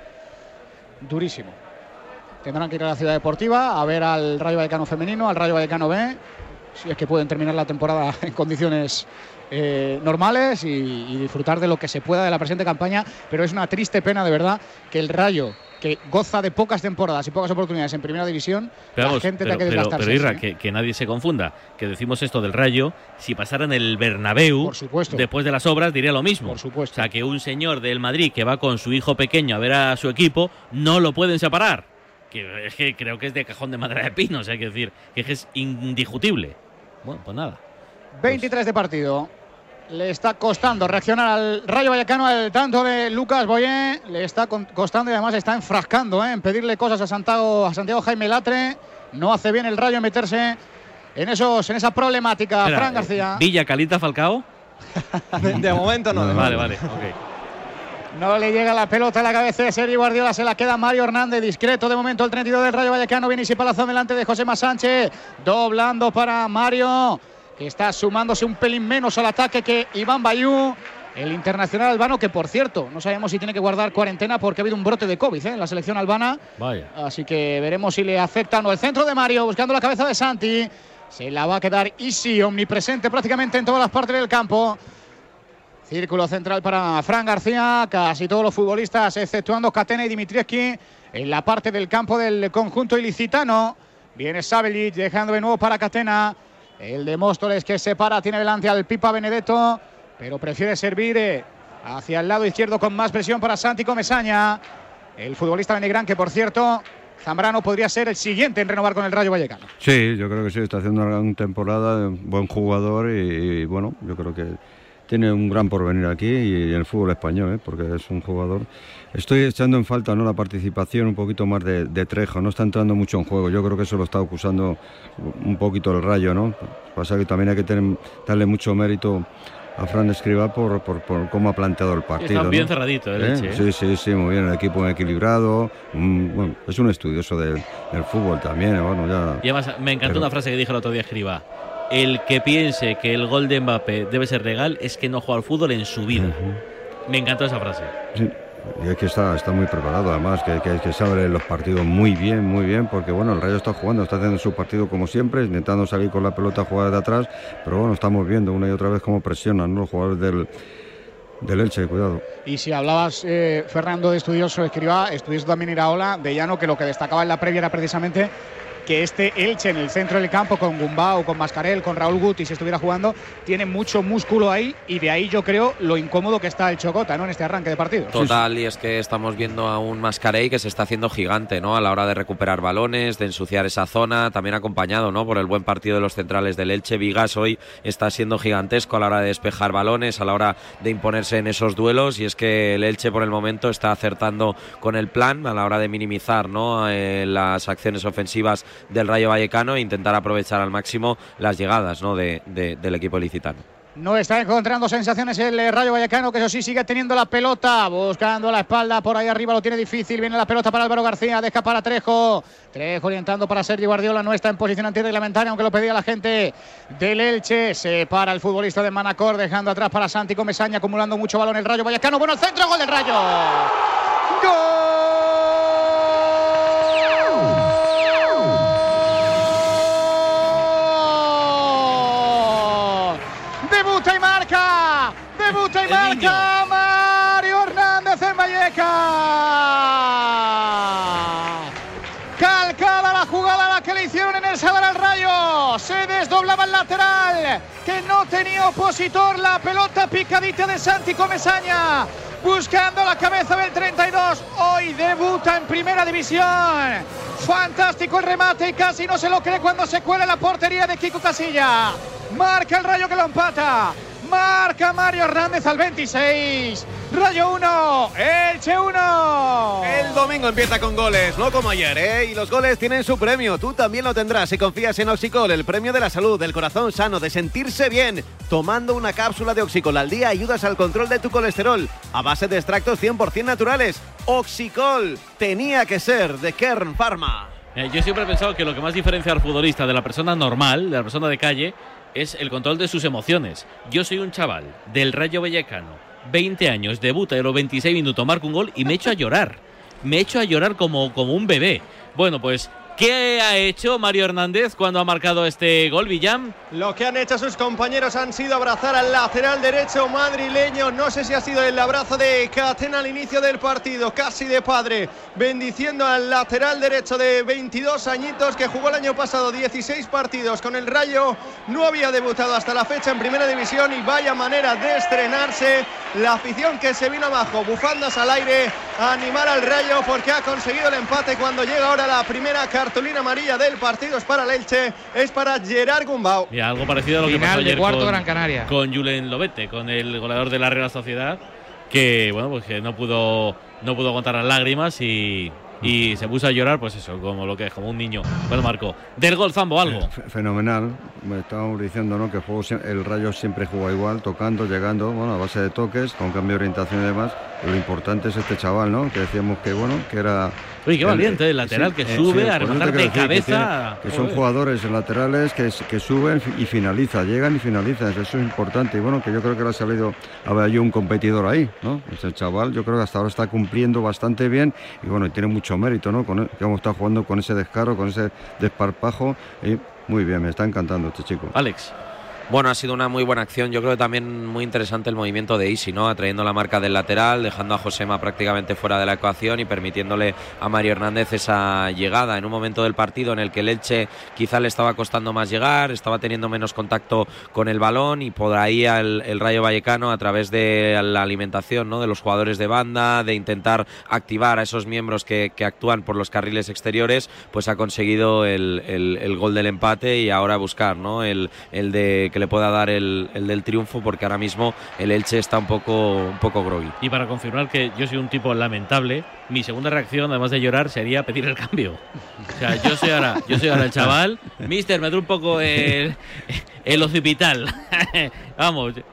Durísimo. Tendrán que ir a la Ciudad Deportiva a ver al Rayo Vallecano femenino, al Rayo Vallecano B, si es que pueden terminar la temporada en condiciones eh, normales y, y disfrutar de lo que se pueda de la presente campaña. Pero es una triste pena, de verdad, que el Rayo, que goza de pocas temporadas y pocas oportunidades en primera división, pero la vamos, gente pero, tenga que desgastarse. Pero, Irra, ¿sí? que, que nadie se confunda, que decimos esto del Rayo, si pasara en el Bernabéu, por supuesto, después de las obras diría lo mismo. Por supuesto. O sea, que un señor del Madrid que va con su hijo pequeño a ver a su equipo, no lo pueden separar. Que es que creo que es de cajón de madera de pino, o sea, hay que decir, que es indiscutible. Bueno, pues nada. veintitrés pues. de partido. Le está costando reaccionar al Rayo Vallecano al tanto de Lucas Boyé. Le está costando y además está enfrascando ¿eh? en pedirle cosas a Santiago, a Santiago Jaime Latre. No hace bien el Rayo en meterse en, esos, en esa problemática. Espera, Fran García. ¿Villa calienta Falcao? de, de momento no. no vale, vale, ok. No le llega la pelota a la cabeza de Sergi Guardiola, se la queda Mario Hernández, discreto de momento el treinta y dos del Rayo Vallecano. Viene Isi Palazón delante de José Sánchez, doblando para Mario, que está sumándose un pelín menos al ataque que Iván Bayú, el internacional albano, que por cierto, no sabemos si tiene que guardar cuarentena porque ha habido un brote de COVID ¿eh? en la selección albana. Vaya. Así que veremos si le afecta o no. El centro de Mario, buscando la cabeza de Santi, se la va a quedar Isi, omnipresente prácticamente en todas las partes del campo. Círculo central para Fran García, casi todos los futbolistas, exceptuando Catena y Dimitrievski, en la parte del campo del conjunto ilicitano. Viene Sabelic, dejando de nuevo para Catena. El de Móstoles que se para, tiene delante al Pipa Benedetto, pero prefiere servir hacia el lado izquierdo con más presión para Santi Comesaña. El futbolista benegrán, que por cierto, Zambrano podría ser el siguiente en renovar con el Rayo Vallecano. Sí, yo creo que sí, está haciendo una gran temporada, buen jugador y, y bueno, yo creo que tiene un gran porvenir aquí y en el fútbol español, ¿eh? Porque es un jugador. Estoy echando en falta, ¿no?, la participación un poquito más de, de Trejo, no está entrando mucho en juego. Yo creo que eso lo está acusando un poquito el Rayo, ¿no? Pasa que también hay que tener, darle mucho mérito a Fran Escribá por, por, por cómo ha planteado el partido. Está bien ¿no? cerradito el ¿Eh? Elche. ¿eh? Sí, sí, sí, muy bien, el equipo muy equilibrado. Mm, bueno, es un estudioso del, del fútbol también. Bueno, ya, y además me encantó pero... una frase que dijo el otro día Escribá. El que piense que el gol de Mbappé debe ser legal es que no juega al fútbol en su vida. Uh-huh. Me encantó esa frase. Sí. Y es que está, está muy preparado, además, que, que, que sabe los partidos muy bien, muy bien, porque bueno, el Rayo está jugando, está haciendo su partido como siempre, intentando salir con la pelota, jugar de atrás, pero bueno, estamos viendo una y otra vez cómo presionan, ¿no?, los jugadores del, del Elche, cuidado. Y si hablabas, eh, Fernando, de estudioso Escribá, estudioso también Iraola, de Llano, que lo que destacaba en la previa era precisamente que este Elche en el centro del campo, con Gumbau, con Mascarell, con Raúl Guti, si estuviera jugando, tiene mucho músculo ahí, y de ahí yo creo lo incómodo que está el Chocota, ¿no?, en este arranque de partido. Total, y es que estamos viendo a un Mascarell que se está haciendo gigante, ¿no?, a la hora de recuperar balones, de ensuciar esa zona, también acompañado, ¿no?, por el buen partido de los centrales del Elche. Vigas hoy está siendo gigantesco a la hora de despejar balones, a la hora de imponerse en esos duelos, y es que el Elche por el momento está acertando con el plan a la hora de minimizar, ¿no?, eh, las acciones ofensivas del Rayo Vallecano e intentar aprovechar al máximo las llegadas, ¿no?, de, de, del equipo ilicitano. No está encontrando sensaciones el Rayo Vallecano, que eso sí sigue teniendo la pelota, buscando la espalda por ahí arriba, lo tiene difícil. Viene la pelota para Álvaro García, deja para Trejo. Trejo orientando para Sergio Guardiola, no está en posición antirreglamentaria, aunque lo pedía la gente del Elche. Se para el futbolista de Manacor, dejando atrás para Santi Comesaña, acumulando mucho balón el Rayo Vallecano. Bueno, el centro, gol del Rayo. ¡Gol! Debuta y marca, debuta y marca Mario Hernández en Vallecas. Calcada la jugada la que le hicieron en el Sadar al Rayo. Se desdoblaba el lateral, que no tenía opositor. La pelota picadita de Santi Comesaña, buscando la cabeza del treinta y dos. Hoy debuta en primera división. Fantástico el remate y casi no se lo cree cuando se cuela la portería de Kiko Casilla. Marca el Rayo, que lo empata. Marca Mario Hernández al veintiséis. Rayo uno, Elche uno. El domingo empieza con goles, no como ayer, ¿eh? Y los goles tienen su premio. Tú también lo tendrás si confías en Oxicol, el premio de la salud, del corazón sano, de sentirse bien. Tomando una cápsula de Oxicol al día ayudas al control de tu colesterol a base de extractos cien por ciento naturales. Oxicol, tenía que ser de Kern Pharma. Eh, yo siempre he pensado que lo que más diferencia al futbolista de la persona normal, de la persona de calle, es el control de sus emociones. Yo soy un chaval del Rayo Vallecano, veinte años, debuta y a los veintiséis minutos marco un gol y me echo a llorar. Me echo a llorar como, como un bebé. Bueno, pues, ¿qué ha hecho Mario Hernández cuando ha marcado este gol, Villam? Lo que han hecho sus compañeros han sido abrazar al lateral derecho madrileño. No sé si ha sido el abrazo de Catena al inicio del partido, casi de padre, bendiciendo al lateral derecho de veintidós añitos, que jugó el año pasado dieciséis partidos con el Rayo. No había debutado hasta la fecha en primera división, y vaya manera de estrenarse. La afición que se vino abajo, bufandas al aire, a animar al Rayo, porque ha conseguido el empate. Cuando llega ahora la primera cartulina amarilla del partido, es para el Elche, es para Gerard Gumbau. Y algo parecido a lo Final que pasó ayer de cuarto con, Gran Canaria, con Julen Lobete, con el goleador de la Real Sociedad, que bueno, pues que no pudo no pudo aguantar las lágrimas y, y se puso a llorar, pues eso, como lo que es, como un niño. Bueno, Marco, del gol, Zambo, algo. Fenomenal. Me estábamos diciendo, ¿no?, que el, juego, el Rayo siempre juega igual, tocando, llegando, bueno, a base de toques, con cambio de orientación y demás. Lo importante es este chaval, ¿no?, que decíamos que, bueno, que era... Uy, qué valiente, el lateral sí, que sube, sí, a rematar de cabeza. Que, tiene, que son jugadores laterales que, que suben y finalizan, llegan y finalizan, eso es importante. Y bueno, que yo creo que le ha salido a ver, hay un competidor ahí, ¿no? Ese chaval, yo creo que hasta ahora está cumpliendo bastante bien y bueno, y tiene mucho mérito, ¿no? Con, cómo está jugando con ese descaro, con ese desparpajo. Y muy bien, me está encantando este chico. Alex. Bueno, ha sido una muy buena acción. Yo creo que también muy interesante el movimiento de Isi, ¿no?, atrayendo la marca del lateral, dejando a Josema prácticamente fuera de la ecuación y permitiéndole a Mario Hernández esa llegada en un momento del partido en el que el Elche quizá le estaba costando más llegar, estaba teniendo menos contacto con el balón, y por ahí el, el Rayo Vallecano, a través de la alimentación, ¿no?, de los jugadores de banda, de intentar activar a esos miembros que, que actúan por los carriles exteriores, pues ha conseguido el, el, el gol del empate, y ahora buscar, ¿no?, el, el de que le pueda dar el, el del triunfo, porque ahora mismo el Elche está un poco, un poco groggy. Y para confirmar que yo soy un tipo lamentable, mi segunda reacción, además de llorar, sería pedir el cambio. O sea, yo soy ahora, yo soy ahora el chaval. Mister, me da un poco el, el occipital. Vamos,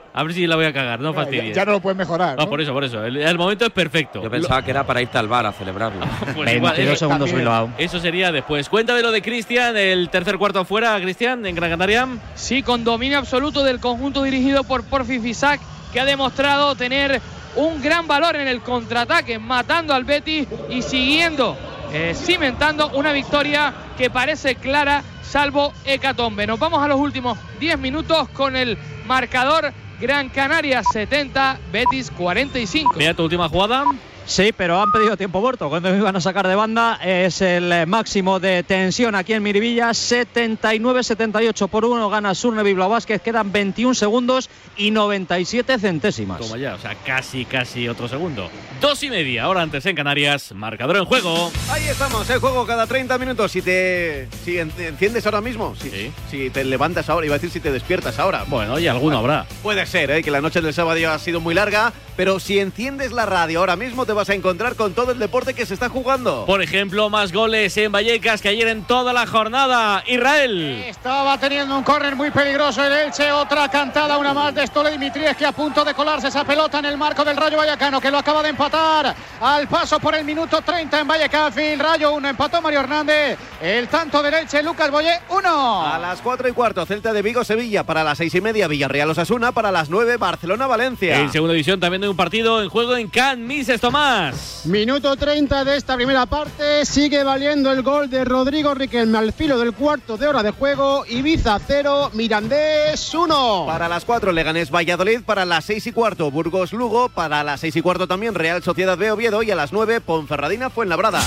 A ver si la voy a cagar, no Bueno, fastidies. ya, ya no lo puedes mejorar, ¿no? Ah, por eso, por eso. El, el momento es perfecto. Yo pensaba Lo, que era para irte al bar a celebrarlo. pues igual, veintidós eso, segundos Bilbao. eso sería después. Cuéntame lo de Cristian, el tercer cuarto fuera, Cristian, en Gran Canaria. Sí, con dominio absoluto del conjunto dirigido por Porfi Fisac, que ha demostrado tener un gran valor en el contraataque, matando al Betis y siguiendo, eh, cimentando una victoria que parece clara, salvo hecatombe. Nos vamos a los últimos diez minutos con el marcador: Gran Canaria setenta, Betis cuarenta y cinco. Mira tu última jugada. Sí, pero han pedido tiempo muerto. Cuando me iban a sacar de banda, es el máximo de tensión aquí en Miribilla. setenta y nueve setenta y ocho por uno gana Surne Bilbao Vázquez. Quedan veintiún segundos y noventa y siete centésimas. Toma ya, o sea, casi, casi otro segundo. Dos y media, ahora antes en Canarias. Marcador en juego. Ahí estamos, el juego cada treinta minutos. Si te si enciendes ahora mismo, si, Sí. si te levantas ahora, iba a decir si te despiertas ahora. Bueno, y alguno habrá. Puede ser, ¿eh? Que la noche del sábado ha sido muy larga, pero si enciendes la radio ahora mismo te vas a encontrar con todo el deporte que se está jugando. Por ejemplo, más goles en Vallecas que ayer en toda la jornada. Israel. Estaba teniendo un córner muy peligroso el Elche. Otra cantada, una más de Stole Dimitrievski, que a punto de colarse esa pelota en el marco del Rayo Vallecano, que lo acaba de empatar al paso por el minuto treinta en Vallecafil. Rayo uno, empató Mario Hernández. El tanto del Elche, Lucas Boyé uno. A las cuatro y cuarto, Celta de Vigo, Sevilla. Para las seis y media, Villarreal Osasuna. Para las nueve, Barcelona, Valencia. En segunda división también hay un partido en juego en Can Mises Tomás. Minuto treinta de esta primera parte. Sigue valiendo el gol de Rodrigo Riquelme al filo del cuarto de hora de juego. Ibiza cero, Mirandés uno. Para las cuatro, Leganés Valladolid. Para las seis y cuarto, Burgos Lugo. Para las seis y cuarto también, Real Sociedad de Oviedo. Y a las nueve, Ponferradina Fuenlabrada.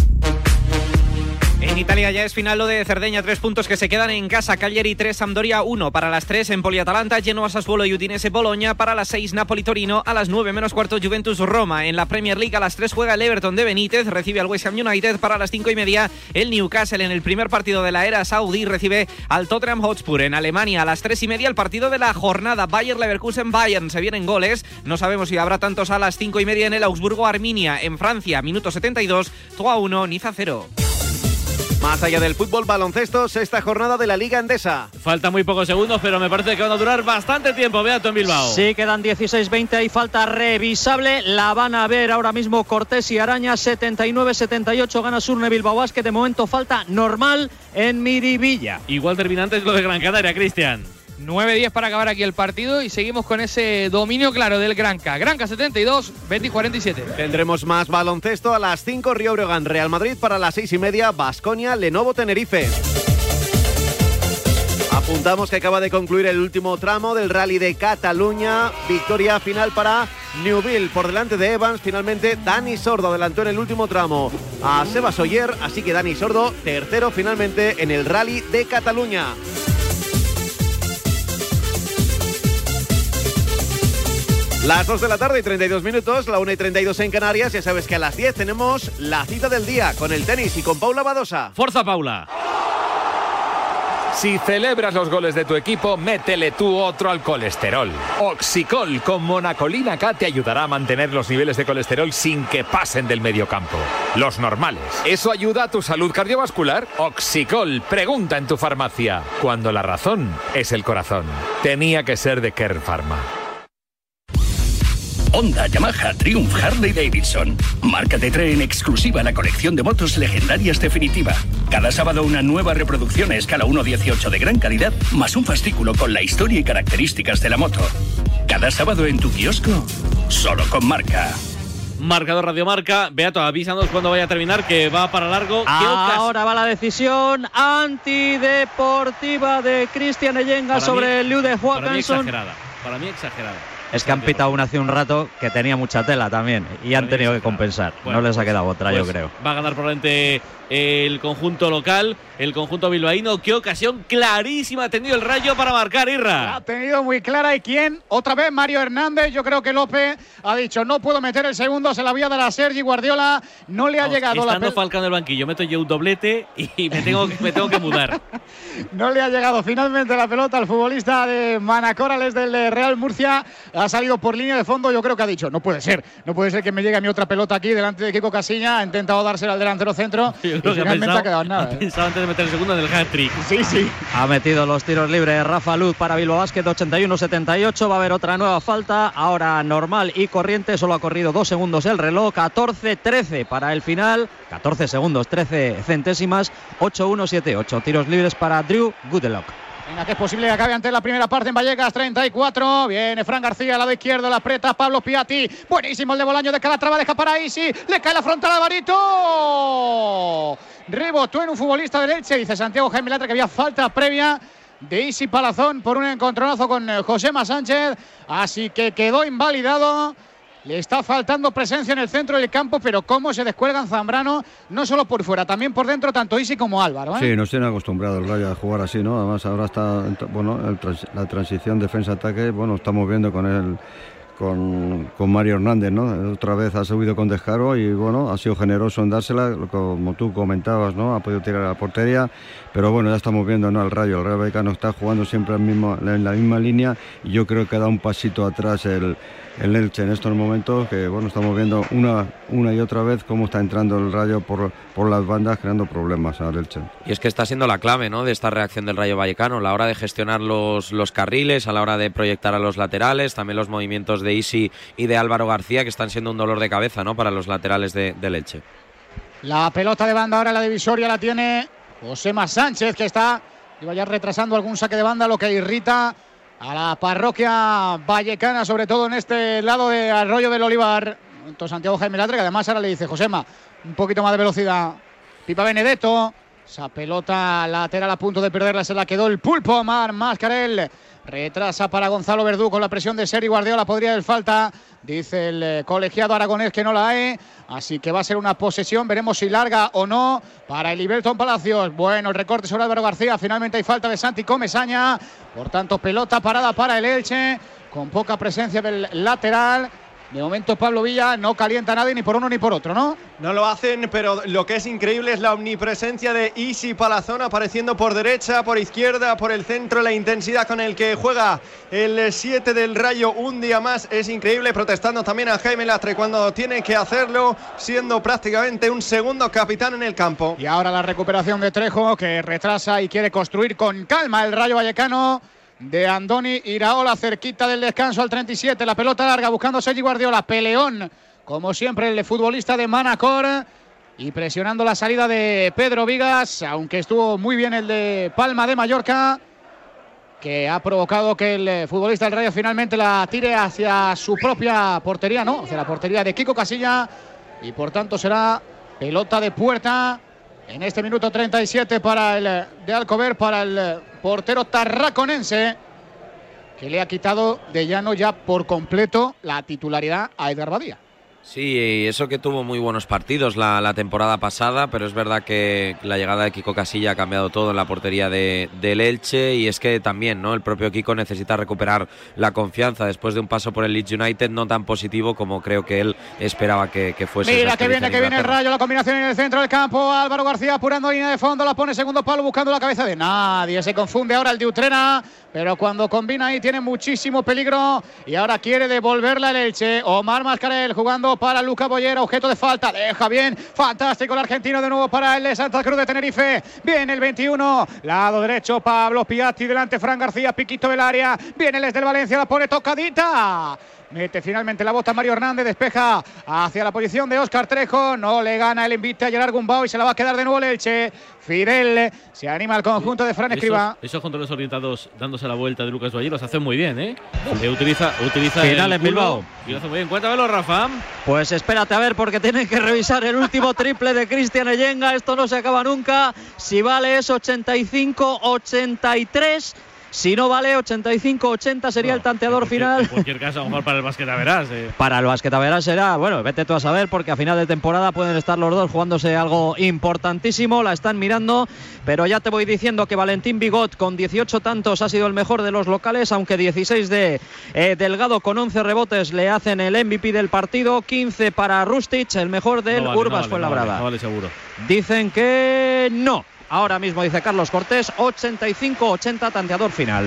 En Italia ya es final lo de Cerdeña, tres puntos que se quedan en casa. Cagliari tres, Sampdoria uno. Para las tres, Empoli Atalanta, Genoa Sassuolo y Udinese Boloña. Para las seis, Napoli Torino. A las nueve menos cuarto, Juventus Roma. En la Premier League a las tres juega el Everton de Benítez, recibe al West Ham United. Para las cinco y media, el Newcastle en el primer partido de la era saudí recibe al Tottenham Hotspur. En Alemania a las tres y media, el partido de la jornada, Bayer Leverkusen Bayern. Se vienen goles, no sabemos si habrá tantos. A las cinco y media en el Augsburgo Arminia. En Francia, minuto setenta y dos, Troyes uno, Niza cero. Más allá del fútbol, baloncesto, sexta jornada de la Liga Endesa. Falta muy pocos segundos, pero me parece que van a durar bastante tiempo. Beato en Bilbao. Sí, quedan dieciséis veinte, hay falta revisable. La van a ver ahora mismo Cortés y Araña. setenta y nueve setenta y ocho gana Surne Bilbao Vázquez. De momento falta normal en Miribilla. Igual terminante es lo de Gran Canaria, Cristian. nueve diez para acabar aquí el partido y seguimos con ese dominio claro del Granca. Granca setenta y dos, Betis cuarenta y siete. Tendremos más baloncesto a las cinco, Río Breogán Real Madrid. Para las seis y media, Baskonia Lenovo Tenerife. Apuntamos que acaba de concluir el último tramo del Rally de Cataluña. Victoria final para Newville por delante de Evans. Finalmente Dani Sordo adelantó en el último tramo a Seba Soller, así que Dani Sordo tercero finalmente en el Rally de Cataluña. Las dos de la tarde y treinta y dos minutos, la una y treinta y dos en Canarias. Ya sabes que a las diez tenemos la cita del día con el tenis y con Paula Badosa. Forza, Paula. Si celebras los goles de tu equipo, métele tú otro al colesterol. Oxicol con monacolina K te ayudará a mantener los niveles de colesterol sin que pasen del mediocampo. Los normales. ¿Eso ayuda a tu salud cardiovascular? Oxicol, pregunta en tu farmacia. Cuando la razón es el corazón. Tenía que ser de Kern Pharma. Honda, Yamaha, Triumph, Harley Davidson. Marca te trae en exclusiva la colección de motos legendarias definitiva. Cada sábado una nueva reproducción a escala uno dieciocho de gran calidad, más un fascículo con la historia y características de la moto. Cada sábado en tu kiosco, solo con Marca. Marcador Radiomarca. Beato, avísanos cuando vaya a terminar, que va para largo. Ahora va la decisión antideportiva de Cristian Eyenga sobre el Liu de Para mí Johansson. exagerada. Para mí exagerada. Es que han pitado una hace un rato que tenía mucha tela también y han tenido que compensar. Bueno, no les ha quedado otra, pues yo creo. Va a ganar probablemente el conjunto local, el conjunto bilbaíno. Qué ocasión clarísima ha tenido el Rayo para marcar, Irra. La ha tenido muy clara. ¿Y quién? Otra vez Mario Hernández. Yo creo que López ha dicho no puedo meter el segundo, se la voy a dar a Sergi Guardiola. No le ha Vamos, llegado la estando pelota. Falcao en el banquillo, meto yo un doblete y me tengo, me tengo que mudar. No le ha llegado finalmente la pelota al futbolista de Manacorales del Real Murcia. Ha salido por línea de fondo. Yo creo que ha dicho no puede ser. No puede ser que me llegue a mi otra pelota aquí delante de Kiko Casilla. Ha intentado dársela al delantero centro. Yo Creo que ha finalmente pensado, ha quedado nada. ha pensado antes de meter el segundo en el hat-trick. Sí, sí. Ha metido los tiros libres Rafa Luz para Bilbao Basket, ochenta y uno setenta y ocho. Va a haber otra nueva falta. Ahora normal y corriente. Solo ha corrido dos segundos el reloj. catorce trece para el final. catorce segundos, trece centésimas. ocho uno siete ocho. Tiros libres para Drew Goodelock. Venga, que es posible que acabe antes la primera parte en Vallecas, treinta y cuatro. Viene Fran García, al lado izquierdo, la aprieta Pablo Piatti. Buenísimo el de Bolaño de Calatrava, deja para Isi. Le cae la frontal a Alvarito. Rebotó en un futbolista del Elche, dice Santiago Jaime Latre que había falta previa de Isi Palazón por un encontronazo con Josema Sánchez. Así que quedó invalidado. Le está faltando presencia en el centro del campo, pero cómo se descuelgan Zambrano, no solo por fuera, también por dentro, tanto Isi como Álvaro, ¿eh? Sí, nos tiene acostumbrado el Rayo a jugar así, ¿no? Además ahora está, bueno, el trans, la transición defensa-ataque, bueno, estamos viendo con el con, con Mario Hernández, ¿no? Otra vez ha subido con descaro y, bueno, ha sido generoso en dársela, como tú comentabas, ¿no? Ha podido tirar a la portería, pero bueno, ya estamos viendo, ¿no? El Rayo, el Rayo Vallecano está jugando siempre el mismo, en la misma línea y yo creo que da un pasito atrás el el Elche en estos momentos, que bueno, estamos viendo una, una y otra vez cómo está entrando el Rayo por, por las bandas, creando problemas al Elche. Y es que está siendo la clave, ¿no?, de esta reacción del Rayo Vallecano, a la hora de gestionar los, los carriles, a la hora de proyectar a los laterales, también los movimientos de Isi y de Álvaro García, que están siendo un dolor de cabeza, ¿no?, para los laterales de, del Elche. La pelota de banda ahora en la divisoria la tiene Josema Sánchez, que está iba ya retrasando algún saque de banda, lo que irrita a la parroquia vallecana, sobre todo en este lado de Arroyo del Olivar. Entonces Santiago Jaime Latre, que además ahora le dice: Josema, un poquito más de velocidad. Pipa Benedetto, esa pelota lateral a punto de perderla, se la quedó el pulpo. Mar Mascarel retrasa para Gonzalo Verdú con la presión de Seri Guardiola. Podría haber falta, dice el colegiado aragonés que no la hay, así que va a ser una posesión, veremos si larga o no para el Ibelton Palacios. Bueno, el recorte sobre Álvaro García, finalmente hay falta de Santi Comesaña, por tanto pelota parada para el Elche, con poca presencia del lateral. De momento Pablo Villa no calienta a nadie ni por uno ni por otro, ¿no? No lo hacen, pero lo que es increíble es la omnipresencia de Isi Palazón, apareciendo por derecha, por izquierda, por el centro. La intensidad con el que juega el siete del Rayo un día más es increíble, protestando también a Jaime Latre cuando tiene que hacerlo, siendo prácticamente un segundo capitán en el campo. Y ahora la recuperación de Trejo, que retrasa y quiere construir con calma el Rayo Vallecano de Andoni Iraola, cerquita del descanso al treinta y siete. La pelota larga buscando Sergi Guardiola, peleón como siempre el futbolista de Manacor, y presionando la salida de Pedro Vigas, aunque estuvo muy bien el de Palma de Mallorca, que ha provocado que el futbolista del Rayo finalmente la tire hacia su propia portería, no, hacia la portería de Kiko Casilla, y por tanto será pelota de puerta en este minuto treinta y siete para el de Alcover, para el portero tarraconense, que le ha quitado de llano ya por completo la titularidad a Edgar Badía. Sí, eso que tuvo muy buenos partidos la, la temporada pasada, pero es verdad que la llegada de Kiko Casilla ha cambiado todo en la portería de, del Elche, y es que también, ¿no?, el propio Kiko necesita recuperar la confianza después de un paso por el Leeds United no tan positivo como creo que él esperaba que, que fuese. Mira que viene, que viene el Rayo, la combinación en el centro del campo, Álvaro García apurando línea de fondo, la pone segundo palo buscando la cabeza de nadie, se confunde ahora el de Utrera, pero cuando combina ahí tiene muchísimo peligro, y ahora quiere devolverla el Elche. Omar Mascarel jugando para Lucas Boyera, objeto de falta, deja bien, fantástico el argentino de nuevo para el de Santa Cruz de Tenerife. Viene el veintiuno, lado derecho Pablo Piatti, delante Fran García, piquito del área, viene el del Valencia, la pone tocadita. Mete finalmente la bota Mario Hernández, despeja hacia la posición de Óscar Trejo, no le gana el envite a Gerard Gumbau y se la va a quedar de nuevo el Elche. Fidel se anima al conjunto de Fran Escribá. Esos, esos controles orientados dándose la vuelta de Lucas Valle los hace muy bien, ¿eh? eh utiliza utiliza final en Bilbao. Y lo hace muy bien. Cuéntamelo, Rafa. Pues espérate a ver, porque tienen que revisar el último triple de Cristian Eyenga. Esto no se acaba nunca. Si vale es ochenta y cinco ochenta y tres. Si no vale ochenta y cinco ochenta sería no, el tanteador en cualquier, final. En cualquier caso, a lo mejor para el Basquetaverás. Eh. Para el Basquetaverás será, bueno, vete tú a saber, porque a final de temporada pueden estar los dos jugándose algo importantísimo. La están mirando, pero ya te voy diciendo que Valentín Bigot con dieciocho tantos ha sido el mejor de los locales, aunque dieciséis de eh, Delgado con once rebotes le hacen el M V P del partido. quince para Rustic, el mejor del no vale, Urbas no vale, Fuenlabrada. No vale, no vale seguro. Dicen que no. Ahora mismo dice Carlos Cortés, ochenta y cinco ochenta tanteador final.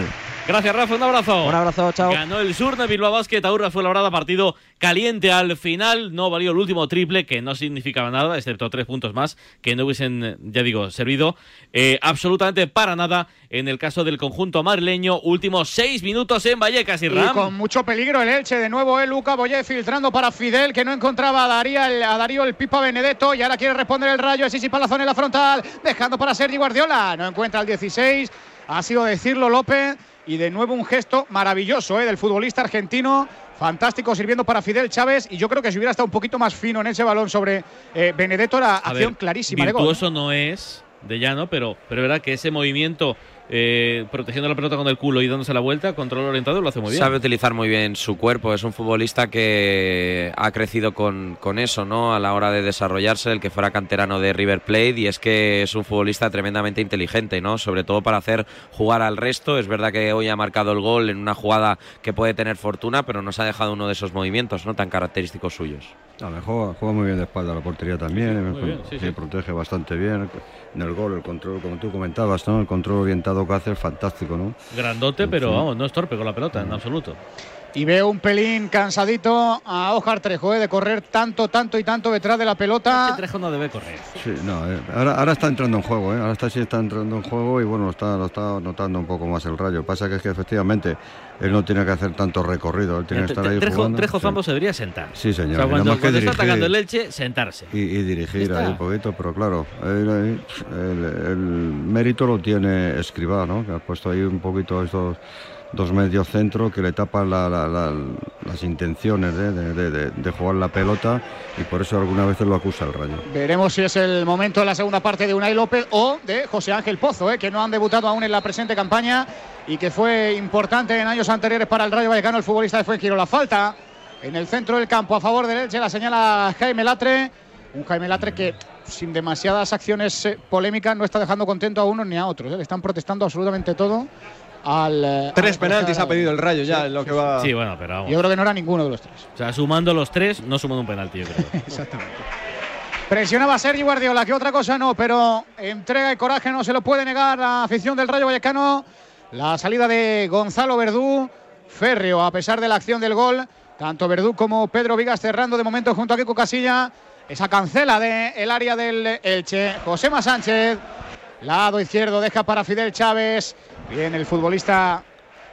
Gracias, Rafa, un abrazo. Un abrazo, chao. Ganó el Surne Bilbao Basket, Aurra Fuenlabrada, partido caliente al final. No valió el último triple, que no significaba nada, excepto tres puntos más, que no hubiesen, ya digo, servido eh, absolutamente para nada en el caso del conjunto madrileño. Últimos seis minutos en Vallecas y Ram. Y con mucho peligro el Elche, de nuevo el Luca Boyé filtrando para Fidel, que no encontraba a Darío, el, a Darío el Pipa Benedetto, y ahora quiere responder el Rayo. Sisi Palazón en la frontal, dejando para Sergi Guardiola. No encuentra el dieciséis, ha sido decirlo López. Y de nuevo un gesto maravilloso eh, del futbolista argentino, fantástico, sirviendo para Fidel Chávez. Y yo creo que si hubiera estado un poquito más fino en ese balón sobre eh, Benedetto, era a acción ver, clarísima de gol. Virtuoso no es de llano, pero, pero es verdad que ese movimiento eh, protegiendo la pelota con el culo y dándose la vuelta, control orientado, lo hace muy bien. Sabe utilizar muy bien su cuerpo, es un futbolista que ha crecido con, con eso, ¿no? A la hora de desarrollarse, el que fuera canterano de River Plate, y es que es un futbolista tremendamente inteligente, ¿no? Sobre todo para hacer jugar al resto. Es verdad que hoy ha marcado el gol en una jugada que puede tener fortuna, pero nos ha dejado uno de esos movimientos, ¿no? Tan característicos suyos. A lo mejor juega muy bien de espalda a la portería también, bien, sí, sí, sí. protege bastante bien. En el gol, el control, como tú comentabas, ¿no? El control orientado que hace es fantástico, ¿no? Grandote, pero Sí. vamos, no es torpe con la pelota, en absoluto. Y veo un pelín cansadito a Óscar Trejo, eh, de correr tanto, tanto y tanto detrás de la pelota. Este Trejo no debe correr. Sí, no, eh, ahora, ahora está entrando en juego, ¿eh? Ahora está, sí está entrando en juego y bueno, lo está, lo está notando un poco más el Rayo. Pasa que es que efectivamente él no tiene que hacer tanto recorrido, él tiene que estar ahí Trejo, jugando. Trejo Sí. Zambo se debería sentar. Sí, señor. O sea, y cuando, nada más que cuando está dirigir atacando el Elche, sentarse. y, y dirigir Ya ahí está. un poquito, pero claro, él ahí, el, el mérito lo tiene Escribá, ¿no? Que ha puesto ahí un poquito estos dos medios centros que le tapan la, la, la, las intenciones ¿eh? de, de, de, de jugar la pelota, y por eso algunas veces lo acusa el Rayo. Veremos si es el momento de la segunda parte de Unai López o de José Ángel Pozo, eh, que no han debutado aún en la presente campaña y que fue importante en años anteriores para el Rayo Vallecano, el futbolista de Fuengirola. Falta en el centro del campo a favor del Elche, la señala Jaime Latre. Un Jaime Latre que, sin demasiadas acciones eh, polémicas, no está dejando contento a unos ni a otros. Eh. Le están protestando absolutamente todo. Al, eh, Tres al penaltis ha pedido el Rayo ya Sí, en lo sí, que va. Sí, bueno, pero vamos. Yo creo que no era ninguno de los tres. O sea, sumando los tres, no suman un penalti, yo creo. Exactamente. Presionaba Sergi Guardiola, que otra cosa no, pero entrega y coraje no se lo puede negar a la afición del Rayo Vallecano. La salida de Gonzalo Verdú, férreo a pesar de la acción del gol. Tanto Verdú como Pedro Vigas cerrando de momento junto a Kiko Casilla. Esa cancela del área del Elche. Josema Sánchez, lado izquierdo, deja para Fidel Chávez. Bien, el futbolista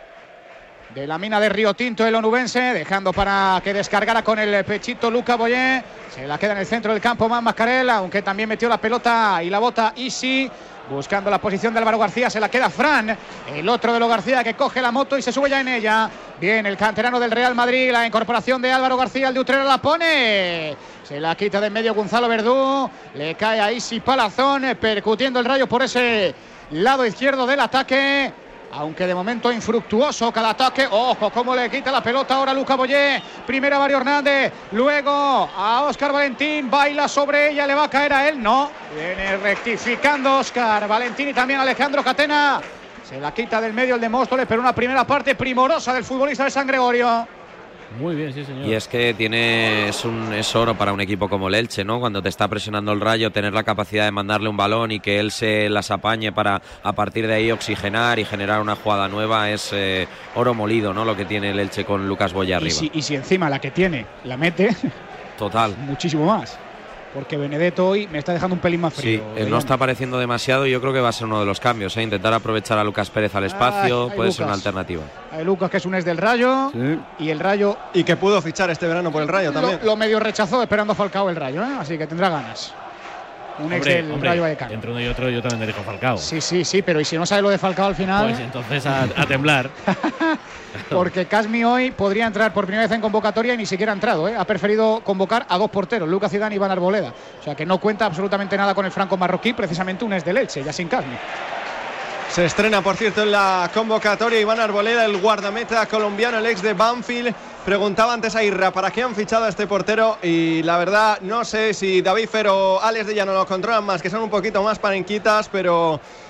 de la mina de Río Tinto, el onubense, dejando para que descargara con el pechito Luca Boyé. Se la queda en el centro del campo Man Mascarel, aunque también metió la pelota y la bota Isi. Buscando la posición de Álvaro García, se la queda Fran, el otro de los García, que coge la moto y se sube ya en ella. Bien, el canterano del Real Madrid, la incorporación de Álvaro García, el de Utrera la pone. Se la quita de en medio Gonzalo Verdú, le cae a Isi Palazón, percutiendo el Rayo por ese lado izquierdo del ataque. Aunque de momento infructuoso cada ataque. Ojo, cómo le quita la pelota ahora Luca Boyé. Primero a Mario Hernández, luego a Óscar Valentín. Baila sobre ella, le va a caer a él. No, viene rectificando Óscar Valentín y también Alejandro Catena. Se la quita del medio el de Móstoles, pero una primera parte primorosa del futbolista de San Gregorio. Muy bien, sí, señor. Y es que tiene, es, un, es oro para un equipo como el Elche, ¿no? Cuando te está presionando el Rayo, tener la capacidad de mandarle un balón y que él se las apañe para a partir de ahí oxigenar y generar una jugada nueva es eh, oro molido, ¿no? Lo que tiene el Elche con Lucas Boyé Y arriba. si, y si encima la que tiene la mete, Total. muchísimo más. Porque Benedetto hoy me está dejando un pelín más frío. Sí, él no está apareciendo demasiado y yo creo que va a ser uno de los cambios, ¿eh? Intentar aprovechar a Lucas Pérez al espacio Ay, ay, puede ser una Lucas. alternativa. Hay Lucas, que es un ex del Rayo, Sí. y el Rayo Y que pudo fichar este verano por el Rayo lo, también. lo medio rechazó esperando a Falcao el Rayo, ¿eh? Así que tendrá ganas. Un ex Hombre, del hombre, Rayo Vallecano. entre uno y otro yo también le dijo Falcao. Sí, sí, sí, pero ¿y si no sabe lo de Falcao al final? Pues entonces a, a temblar. Porque Casmi hoy podría entrar por primera vez en convocatoria y ni siquiera ha entrado, ¿eh? Ha preferido convocar a dos porteros, Lucas Zidane y Iván Arboleda. O sea que no cuenta absolutamente nada con el franco marroquí, precisamente un ex del Elche, ya sin Casmi. Se estrena, por cierto, en la convocatoria Iván Arboleda, el guardameta colombiano, el ex de Banfield. Preguntaba antes a Irra para qué han fichado a este portero y la verdad no sé si David Fer o Alex de Llano lo controlan más, que son un poquito más panenquitas, pero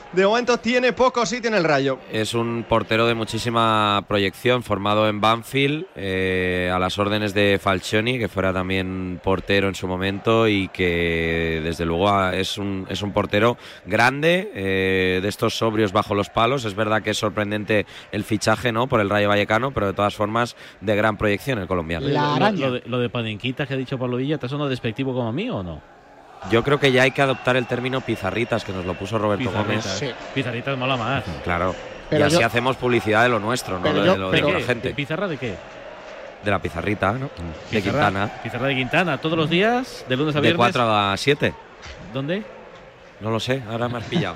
de momento tiene poco sitio en el Rayo. Es un portero de muchísima proyección, formado en Banfield, eh, a las órdenes de Falcioni, que fuera también portero en su momento, y que desde luego es un, es un portero grande, eh, de estos sobrios bajo los palos. Es verdad que es sorprendente el fichaje, ¿no?, por el Rayo Vallecano, pero de todas formas de gran proyección el colombiano. La araña. Lo, lo, de, lo de Panenquitas que ha dicho Pablo Villa, ¿te suena despectivo como a mí o no? Yo creo que ya hay que adoptar el término pizarritas, que nos lo puso Roberto Pizarritas. Gómez. Sí. Pizarritas mola más. Claro. Pero y así yo... hacemos publicidad de lo nuestro, no pero de yo, lo pero de ¿qué? la gente. ¿Pizarra de qué? De la pizarrita, ¿no? Pizarra, de Quintana. Pizarra de Quintana, todos los días, de lunes a viernes. De cuatro a siete. ¿Dónde? No lo sé, ahora me has pillado.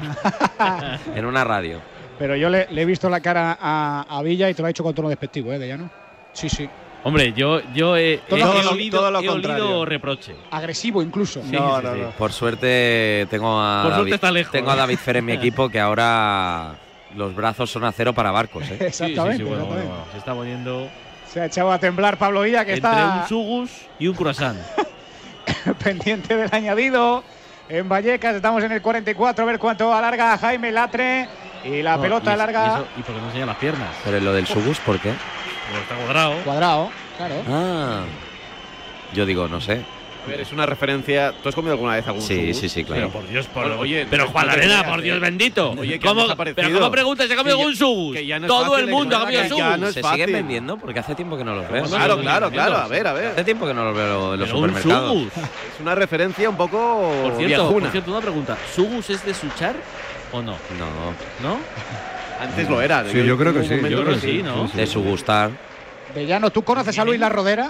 En una radio. Pero yo le, le he visto la cara a, a Villa y te lo ha hecho con tono despectivo, ¿eh, de llano? Sí, sí. Hombre, yo, yo he, todo, he, todo, he, olido, todo lo he olido reproche. Agresivo incluso. Sí, no, sí, no, sí. no. Por suerte tengo a Por suerte David, está lejos, tengo a ¿eh? David Fer en mi equipo, que ahora los brazos son acero para barcos, ¿eh? Exactamente. Sí, sí, sí, bueno, exactamente. bueno, se está poniendo Se ha echado a temblar Pablo Villa, que entre está un sugus y un croissant. pendiente del añadido. En Vallecas estamos en el cuarenta y cuatro, a ver cuánto alarga Jaime Latre. Y la No, pelota y es- alarga. Y, eso- y por qué no enseña las piernas. Pero lo del Sugus, ¿por qué? Porque está cuadrado. Cuadrado, claro. Ah. Yo digo, no sé. A ver, es una referencia. ¿Tú has comido alguna vez algún Sí, sugus? sí, sí, claro. Pero por Dios, por, Oye, oye, no- pero no Juan te Arena, creas, por Dios eh. bendito. Oye, que ¿Cómo, han desaparecido. pero ¿cómo preguntas? ¿Se ha comido Que ya- algún sugus? que ya no es Todo fácil el mundo ha encontrar, comido que sugus. ya no es ¿Se fácil. siguen vendiendo? Porque hace tiempo que no los veo. Claro, claro, claro. A ver, a ver. Hace tiempo que no los veo en los Pero un supermercados. sugus. Es una referencia un poco Por cierto, viejuna. por cierto, una pregunta. ¿Sugus es de suchar o no? No. ¿No? Antes lo era. Sí, yo creo que hubo un sí. momento Yo creo que sí, ¿no? De su gustar. De llano, ¿tú conoces a Luis La Rodera?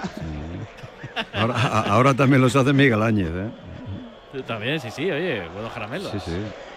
Ahora, a- ahora también los hace Miguel Áñez, ¿eh? Tú también, sí, sí, oye, buenos caramelos. Sí, sí.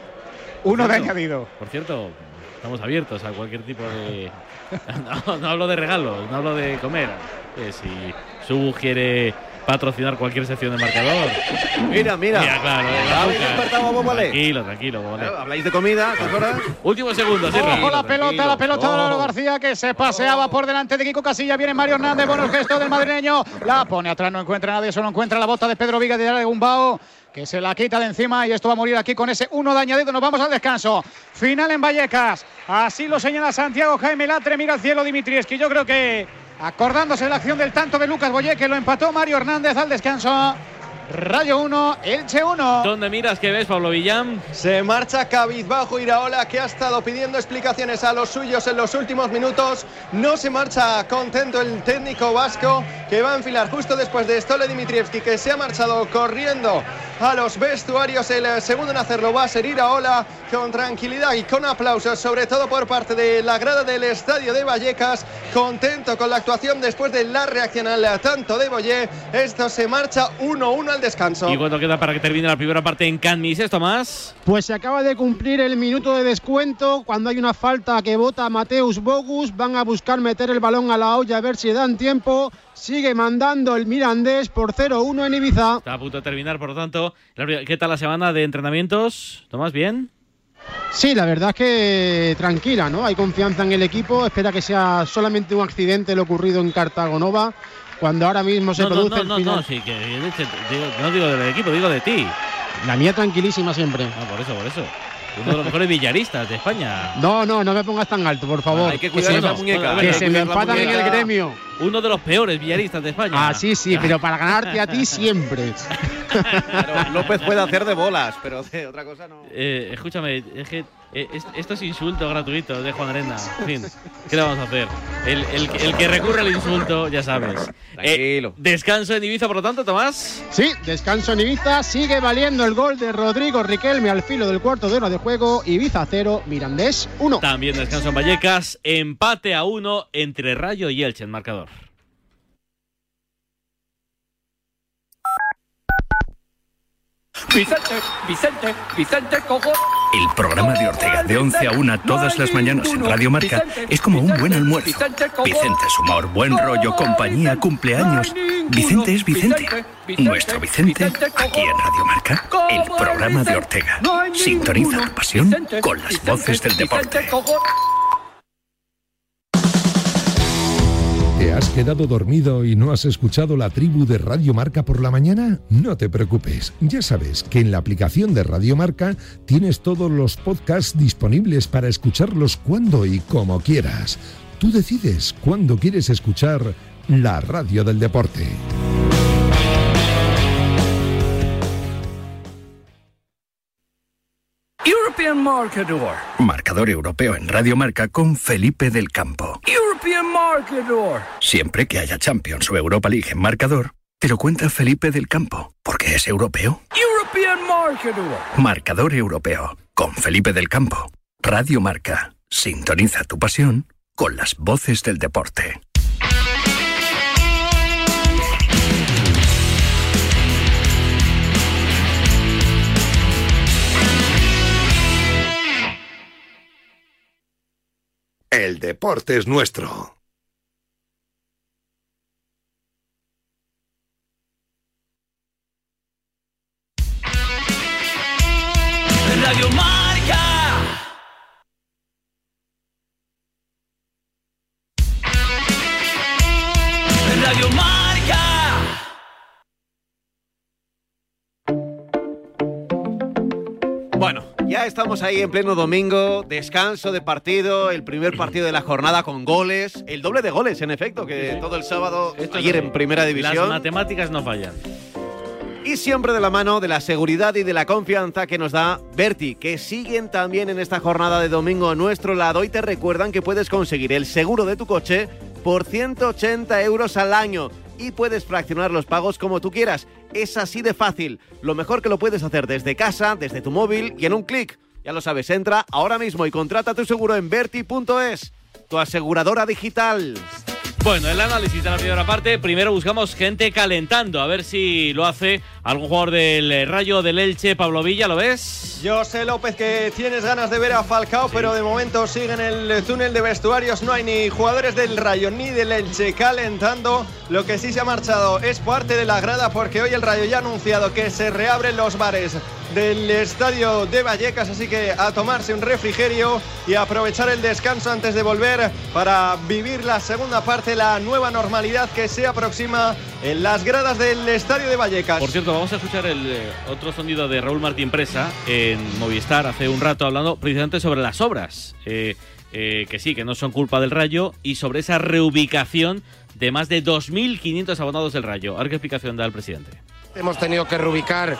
Uno de cierto. añadido. Por cierto, estamos abiertos a cualquier tipo de... No, no hablo de regalos, no hablo de comer. Eh, si Sugus quiere patrocinar cualquier sección de marcador. Mira, mira. Mira, claro. eh, Habéis azúcar. despertado a Bobale. Tranquilo, tranquilo, Bobale. Claro, habláis de comida, ¿te acuerdas? Último segundo, sí. Ojo la pelota, la pelota de Lolo Oh. García, que se paseaba por delante de Kiko Casilla. Viene Mario Hernández, buenos gestos del madrileño. La pone atrás, no encuentra nadie, solo encuentra la bota de Pedro Viga de Gumbao, que se la quita de encima, y esto va a morir aquí con ese uno de añadido. Nos vamos al descanso. Final en Vallecas. Así lo señala Santiago Jaime Latre. Mira al cielo Dimitrievski. Yo creo que acordándose de la acción del tanto de Lucas Boyé, que lo empató Mario Hernández al descanso. Rayo uno, Elche uno. ¿Dónde miras? ¿Qué ves, Pablo Villán? Se marcha cabizbajo Iraola, que ha estado pidiendo explicaciones a los suyos en los últimos minutos. No se marcha contento el técnico vasco, que va a enfilar justo después de Stole Dimitrievski, que se ha marchado corriendo a los vestuarios. El segundo en hacerlo va a ser Iraola, con tranquilidad y con aplausos, sobre todo por parte de la grada del estadio de Vallecas. Contento con la actuación después de la reacción al tanto de Boyé. Esto se marcha uno uno al descanso. ¿Y cuánto queda para que termine la primera parte en Can Misés, Tomás? Pues se acaba de cumplir el minuto de descuento. Cuando hay una falta que vota Mateus Bogus, van a buscar meter el balón a la olla a ver si dan tiempo. Sigue mandando el Mirandés por cero uno en Ibiza. Está a punto de terminar, por lo tanto. ¿Qué tal la semana de entrenamientos? ¿Tomás, bien? Sí, la verdad es que tranquila, ¿no? Hay confianza en el equipo. Espera que sea solamente un accidente lo ocurrido en Cartagonova, cuando ahora mismo se no, produce no, no, el no, final. no, sí, que digo, no digo del equipo, digo de ti. La mía tranquilísima siempre. No, por eso, por eso. Uno de los mejores billaristas de España. No, no, no me pongas tan alto, por favor. Hay que que cuidar se, esa no, muñeca. no, que no, se no, me no, empatan en el muñeca. gremio. Uno de los peores billaristas de España. Ah, sí, sí, pero para ganarte a ti siempre. Claro, López puede hacer de bolas, pero de otra cosa no. Eh, escúchame, es que eh, es- esto es insulto gratuito de Juan Arena. En fin, ¿qué le vamos a hacer? El, el, el que recurre al insulto, ya sabes. Tranquilo. Eh, descanso en Ibiza, por lo tanto, Tomás. Sí, descanso en Ibiza. Sigue valiendo el gol de Rodrigo Riquelme al filo del cuarto de hora de juego. Ibiza cero, Mirandés uno. También descanso en Vallecas. Empate a uno entre Rayo y Elche en marcador. Vicente, Vicente, Vicente, cojo. El programa de Ortega de once a una todas las mañanas en Radio Marca es como un buen almuerzo. Vicente es humor, buen rollo, compañía, cumpleaños. Vicente es Vicente. Nuestro Vicente, aquí en Radio Marca, el programa de Ortega. Sintoniza la pasión con las voces del deporte. ¿Te has quedado dormido y no has escuchado la tribu de Radio Marca por la mañana? No te preocupes, ya sabes que en la aplicación de Radio Marca tienes todos los podcasts disponibles para escucharlos cuando y como quieras. Tú decides cuándo quieres escuchar la radio del deporte. European Marketer. Marcador europeo en Radio Marca con Felipe del Campo. European Marketer. Siempre que haya Champions o Europa League en Marcador, te lo cuenta Felipe del Campo, porque es europeo. European Marketer. Marcador europeo con Felipe del Campo. Radio Marca. Sintoniza tu pasión con las voces del deporte. El deporte es nuestro. Radio Marca. Radio Marca. Bueno, ya estamos ahí en pleno domingo, descanso de partido, el primer partido de la jornada con goles, el doble de goles en efecto, que todo el sábado, Esto ayer es, en primera división. Las matemáticas no fallan. Y siempre de la mano de la seguridad y de la confianza que nos da Berti, que siguen también en esta jornada de domingo a nuestro lado y te recuerdan que puedes conseguir el seguro de tu coche por ciento ochenta euros al año y puedes fraccionar los pagos como tú quieras. Es así de fácil. Lo mejor que lo puedes hacer desde casa, desde tu móvil y en un clic. Ya lo sabes, entra ahora mismo y contrata tu seguro en Berti punto es, tu aseguradora digital. Bueno, el análisis de la primera parte. Primero buscamos gente calentando, a ver si lo hace algún jugador del Rayo, del Elche. Pablo Villa, ¿lo ves? Yo sé, López, que tienes ganas de ver a Falcao, sí. Pero de momento sigue en el túnel de vestuarios. No hay ni jugadores del Rayo ni del Elche calentando. Lo que sí se ha marchado es parte de la grada, porque hoy el Rayo ya ha anunciado que se reabren los bares del estadio de Vallecas, así que a tomarse un refrigerio y a aprovechar el descanso antes de volver para vivir la segunda parte, la nueva normalidad que se aproxima en las gradas del estadio de Vallecas. Por cierto, vamos a escuchar el eh, otro sonido de Raúl Martín Presa en Movistar hace un rato, hablando precisamente sobre las obras, eh, eh, que sí, que no son culpa del Rayo, y sobre esa reubicación de más de dos mil quinientos abonados del Rayo. A ver qué explicación da el presidente. Hemos tenido que reubicar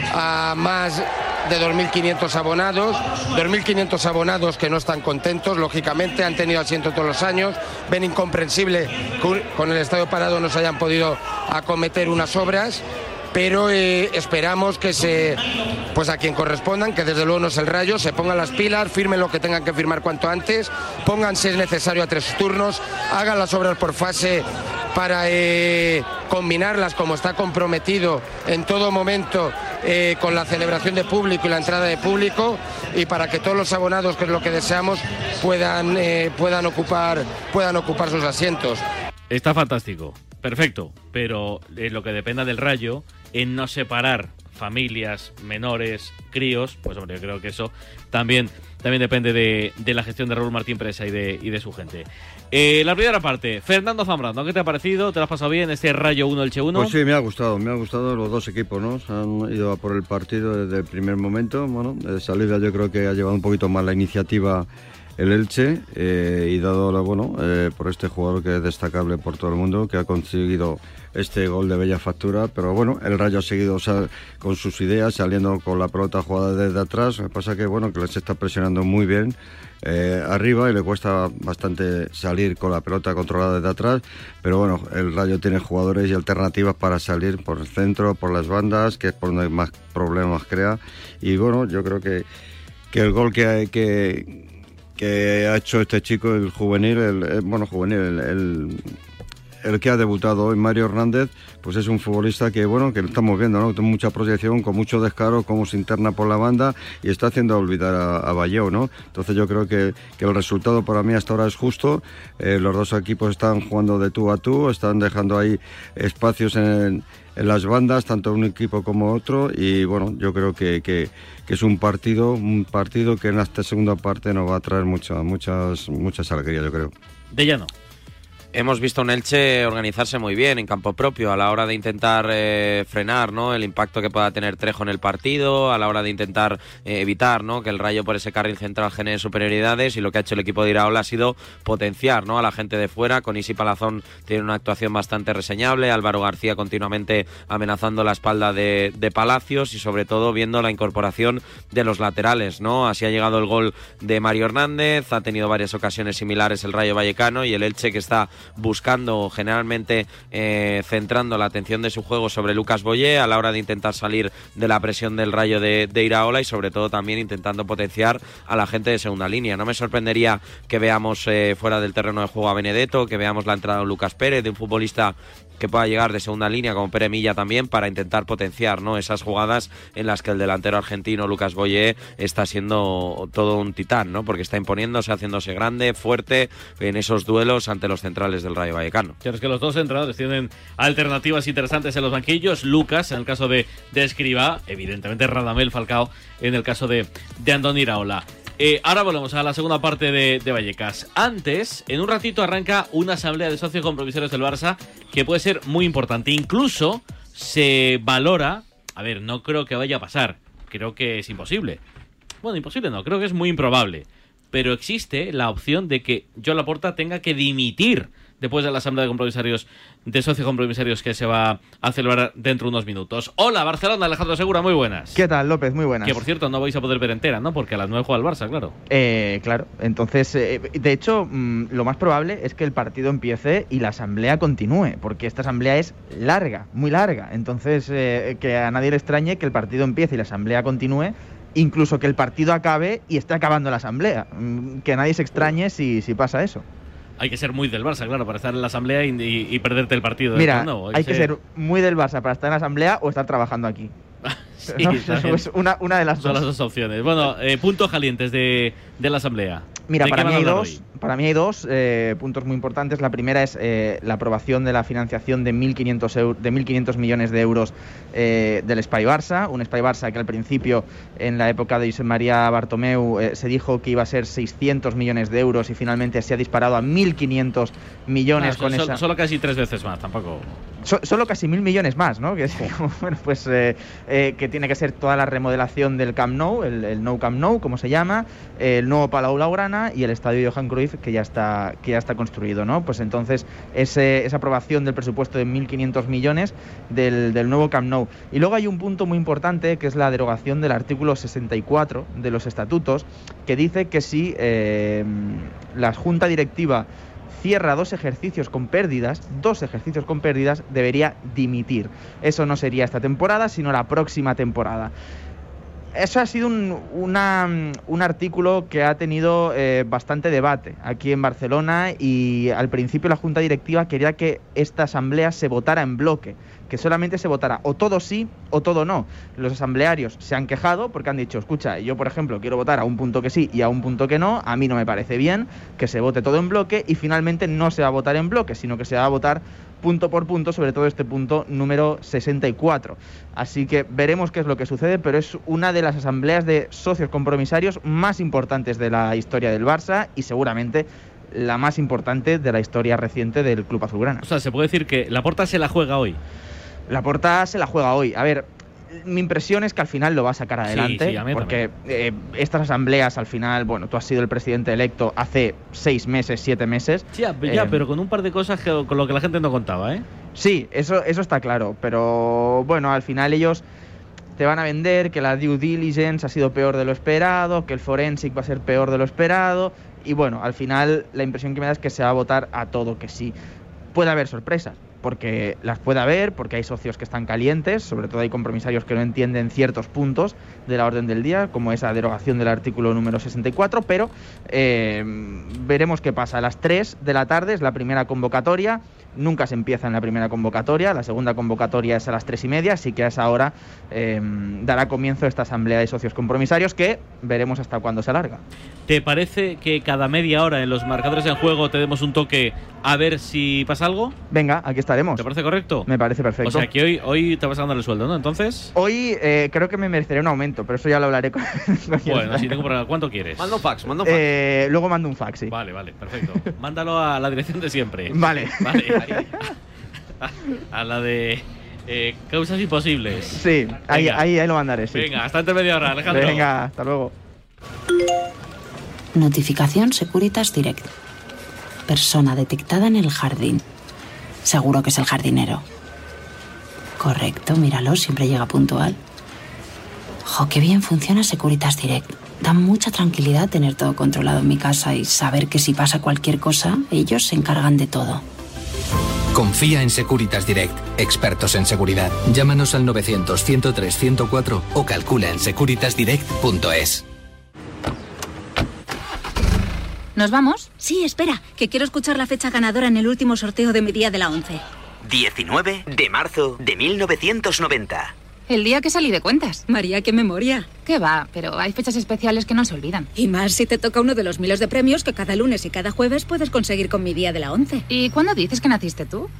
a más de dos mil quinientos abonados, dos mil quinientos abonados que no están contentos, lógicamente, han tenido asiento todos los años, ven incomprensible que con el estadio parado no se hayan podido acometer unas obras, pero eh, esperamos que se, pues a quien correspondan, que desde luego no es el Rayo, se pongan las pilas, firmen lo que tengan que firmar cuanto antes, pongan si es necesario a tres turnos, hagan las obras por fase para eh, combinarlas como está comprometido en todo momento eh, con la celebración de público y la entrada de público, y para que todos los abonados, que es lo que deseamos, puedan, eh, puedan, ocupar, puedan ocupar sus asientos. Está fantástico, perfecto, pero en lo que dependa del Rayo, en no separar familias, menores, críos, pues hombre, yo creo que eso también, también depende de, de la gestión de Raúl Martín Presa y de, y de su gente. Eh, la primera parte, Fernando Zambrano, ¿qué te ha parecido? ¿Te lo has pasado bien este Rayo uno Elche uno? Pues sí, me ha gustado, me ha gustado los dos equipos, ¿no? Se han ido a por el partido desde el primer momento. Bueno, de salida yo creo que ha llevado un poquito más la iniciativa el Elche, eh, y dado la, bueno, eh, por este jugador que es destacable por todo el mundo, que ha conseguido este gol de bella factura, pero bueno, el Rayo ha seguido, o sea, con sus ideas, saliendo con la pelota jugada desde atrás. Lo que pasa que bueno, que les está presionando muy bien eh, arriba y le cuesta bastante salir con la pelota controlada desde atrás, pero bueno, el Rayo tiene jugadores y alternativas para salir por el centro, por las bandas, que es por donde más problemas crea, y bueno, yo creo que, que el gol que, que, que ha hecho este chico, el juvenil, el, el bueno, juvenil, el, el el que ha debutado hoy, Mario Hernández, pues es un futbolista que, bueno, que lo estamos viendo, ¿no? Tiene mucha proyección, con mucho descaro, cómo se interna por la banda y está haciendo olvidar a, a Valleo, ¿no? Entonces yo creo que, que el resultado para mí hasta ahora es justo. Eh, los dos equipos están jugando de tú a tú, están dejando ahí espacios en, en las bandas, tanto un equipo como otro, y bueno, yo creo que, que, que es un partido, un partido que en esta segunda parte nos va a traer muchas, muchas, muchas alegrías, yo creo. De Llano. Hemos visto un Elche organizarse muy bien en campo propio a la hora de intentar eh, frenar, ¿no?, el impacto que pueda tener Trejo en el partido, a la hora de intentar eh, evitar, ¿no?, que el Rayo por ese carril central genere superioridades, y lo que ha hecho el equipo de Iraola ha sido potenciar, ¿no?, a la gente de fuera. Con Isi Palazón tiene una actuación bastante reseñable, Álvaro García continuamente amenazando la espalda de, de Palacios, y sobre todo viendo la incorporación de los laterales, ¿no? Así ha llegado el gol de Mario Hernández, ha tenido varias ocasiones similares el Rayo Vallecano, y el Elche, que está buscando generalmente eh, centrando la atención de su juego sobre Lucas Boyé a la hora de intentar salir de la presión del Rayo de, de Iraola, y sobre todo también intentando potenciar a la gente de segunda línea. No me sorprendería que veamos eh, fuera del terreno de juego a Benedetto, que veamos la entrada de Lucas Pérez, de un futbolista que pueda llegar de segunda línea como Pere Milla también, para intentar potenciar, ¿no?, esas jugadas en las que el delantero argentino Lucas Boyé está siendo todo un titán, ¿no?, porque está imponiéndose, haciéndose grande, fuerte en esos duelos ante los centrales del Rayo Vallecano. Claro, es que los dos entrenadores tienen alternativas interesantes en los banquillos. Lucas, en el caso de, de Escribá, evidentemente Radamel Falcao en el caso de, de Andoni Iraola. Eh, ahora volvemos a la segunda parte de, de Vallecas. Antes, en un ratito arranca una asamblea de socios compromisarios del Barça que puede ser muy importante. Incluso se valora, a ver, no creo que vaya a pasar, creo que es imposible. Bueno, imposible no, creo que es muy improbable. Pero existe la opción de que Joan Laporta tenga que dimitir después de la asamblea de compromisarios, de socios compromisarios que se va a celebrar dentro de unos minutos. Hola, Barcelona, Alejandro Segura, muy buenas. ¿Qué tal, López? Muy buenas. Que, por cierto, no vais a poder ver entera, ¿no? Porque a las nueve juega el Barça, claro. Eh, claro, entonces, eh, de hecho, mmm, lo más probable es que el partido empiece y la asamblea continúe, porque esta asamblea es larga, muy larga. Entonces, eh, que a nadie le extrañe que el partido empiece y la asamblea continúe, incluso que el partido acabe y esté acabando la asamblea. Que nadie se extrañe si, si pasa eso. Hay que ser muy del Barça, claro, para estar en la asamblea y, y, y perderte el partido. Mira, no, hay, hay que ser... ser muy del Barça para estar en la asamblea o estar trabajando aquí. Sí, no, es una, una de las Son dos. las dos opciones. Bueno, eh, puntos calientes de, de la asamblea. Mira, para mí, hay dos, hoy? para mí hay dos eh, puntos muy importantes. La primera es eh, la aprobación de la financiación de mil quinientos millones de euros eh, del Espai Barça. Un Espai Barça que al principio, en la época de Josep María Bartomeu, eh, se dijo que iba a ser seiscientos millones de euros y finalmente se ha disparado a mil quinientos millones ah, con so, esa... Solo casi tres veces más, tampoco... So, solo casi mil millones más, ¿no? Que es, bueno, pues eh, eh, que tiene que ser toda la remodelación del Camp Nou, el, el Nou Camp Nou, como se llama, el nuevo Palau Blaugrana y el estadio Johan Cruyff, que ya está que ya está construido, ¿no? Pues entonces ese, esa aprobación del presupuesto de mil quinientos millones del, del nuevo Camp Nou. Y luego hay un punto muy importante que es la derogación del artículo sesenta y cuatro de los estatutos, que dice que si eh, la Junta Directiva cierra dos ejercicios con pérdidas, dos ejercicios con pérdidas, debería dimitir. Eso no sería esta temporada, sino la próxima temporada. Eso ha sido un, una, un artículo que ha tenido eh, bastante debate aquí en Barcelona, y al principio la Junta Directiva quería que esta asamblea se votara en bloque, que solamente se votara o todo sí o todo no. Los asamblearios se han quejado porque han dicho, escucha, yo por ejemplo quiero votar a un punto que sí y a un punto que no, a mí no me parece bien que se vote todo en bloque, y finalmente no se va a votar en bloque, sino que se va a votar punto por punto, sobre todo este punto número sesenta y cuatro. Así que veremos qué es lo que sucede, pero es una de las asambleas de socios compromisarios más importantes de la historia del Barça y seguramente la más importante de la historia reciente del Club Azulgrana. O sea, se puede decir que Laporta se la juega hoy. Laporta se la juega hoy. A ver, mi impresión es que al final lo va a sacar adelante, sí, sí, a mí porque eh, estas asambleas al final, bueno, tú has sido el presidente electo hace seis meses, siete meses. Sí, ya, ya eh, pero con un par de cosas que, con lo que la gente no contaba, ¿eh? Sí, eso, eso está claro, pero bueno, al final ellos te van a vender que la due diligence ha sido peor de lo esperado, que el forensic va a ser peor de lo esperado, y bueno, al final la impresión que me da es que se va a votar a todo que sí. Puede haber sorpresas, porque las puede haber, porque hay socios que están calientes, sobre todo hay compromisarios que no entienden ciertos puntos de la orden del día, como esa derogación del artículo número sesenta y cuatro, pero eh, veremos qué pasa. A las tres de la tarde es la primera convocatoria, nunca se empieza en la primera convocatoria, la segunda convocatoria es a las tres y media, así que a esa hora eh, dará comienzo esta asamblea de socios compromisarios, que veremos hasta cuándo se alarga. ¿Te parece que cada media hora en los marcadores en juego te demos un toque a ver si pasa algo? Venga, aquí está. estaremos. ¿Te parece correcto? Me parece perfecto. O sea, que hoy, hoy te vas a ganar el sueldo, ¿no? Entonces... Hoy eh, creo que me mereceré un aumento, pero eso ya lo hablaré con... Bueno, si tengo problema. ¿Cuánto quieres? Manda un fax, manda un fax. Eh, luego mando un fax, sí. Vale, vale, perfecto. Mándalo a la dirección de siempre. Vale. Vale. A, a la de... Eh, causas imposibles. Sí, ahí, ahí, ahí lo mandaré, sí. Venga, hasta antes de media hora, Alejandro. Venga, hasta luego. Notificación Securitas Direct. Persona detectada en el jardín. Seguro que es el jardinero. Correcto, míralo, siempre llega puntual. Jo, qué bien funciona Securitas Direct. Da mucha tranquilidad tener todo controlado en mi casa y saber que si pasa cualquier cosa, ellos se encargan de todo. Confía en Securitas Direct, expertos en seguridad. Llámanos al novecientos, ciento tres, ciento cuatro o calcula en securitas direct punto es. ¿Nos vamos? Sí, espera, que quiero escuchar la fecha ganadora en el último sorteo de mi día de la once. diecinueve de marzo de mil novecientos noventa. El día que salí de cuentas. María, qué memoria. Qué va, pero hay fechas especiales que no se olvidan. Y más si te toca uno de los miles de premios que cada lunes y cada jueves puedes conseguir con mi día de la once. ¿Y cuándo dices que naciste tú?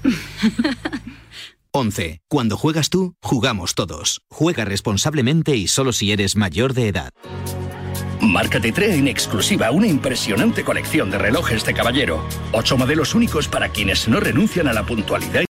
once. Cuando juegas tú, jugamos todos. Juega responsablemente y solo si eres mayor de edad. Marca te trae en exclusiva una impresionante colección de relojes de caballero. Ocho modelos únicos para quienes no renuncian a la puntualidad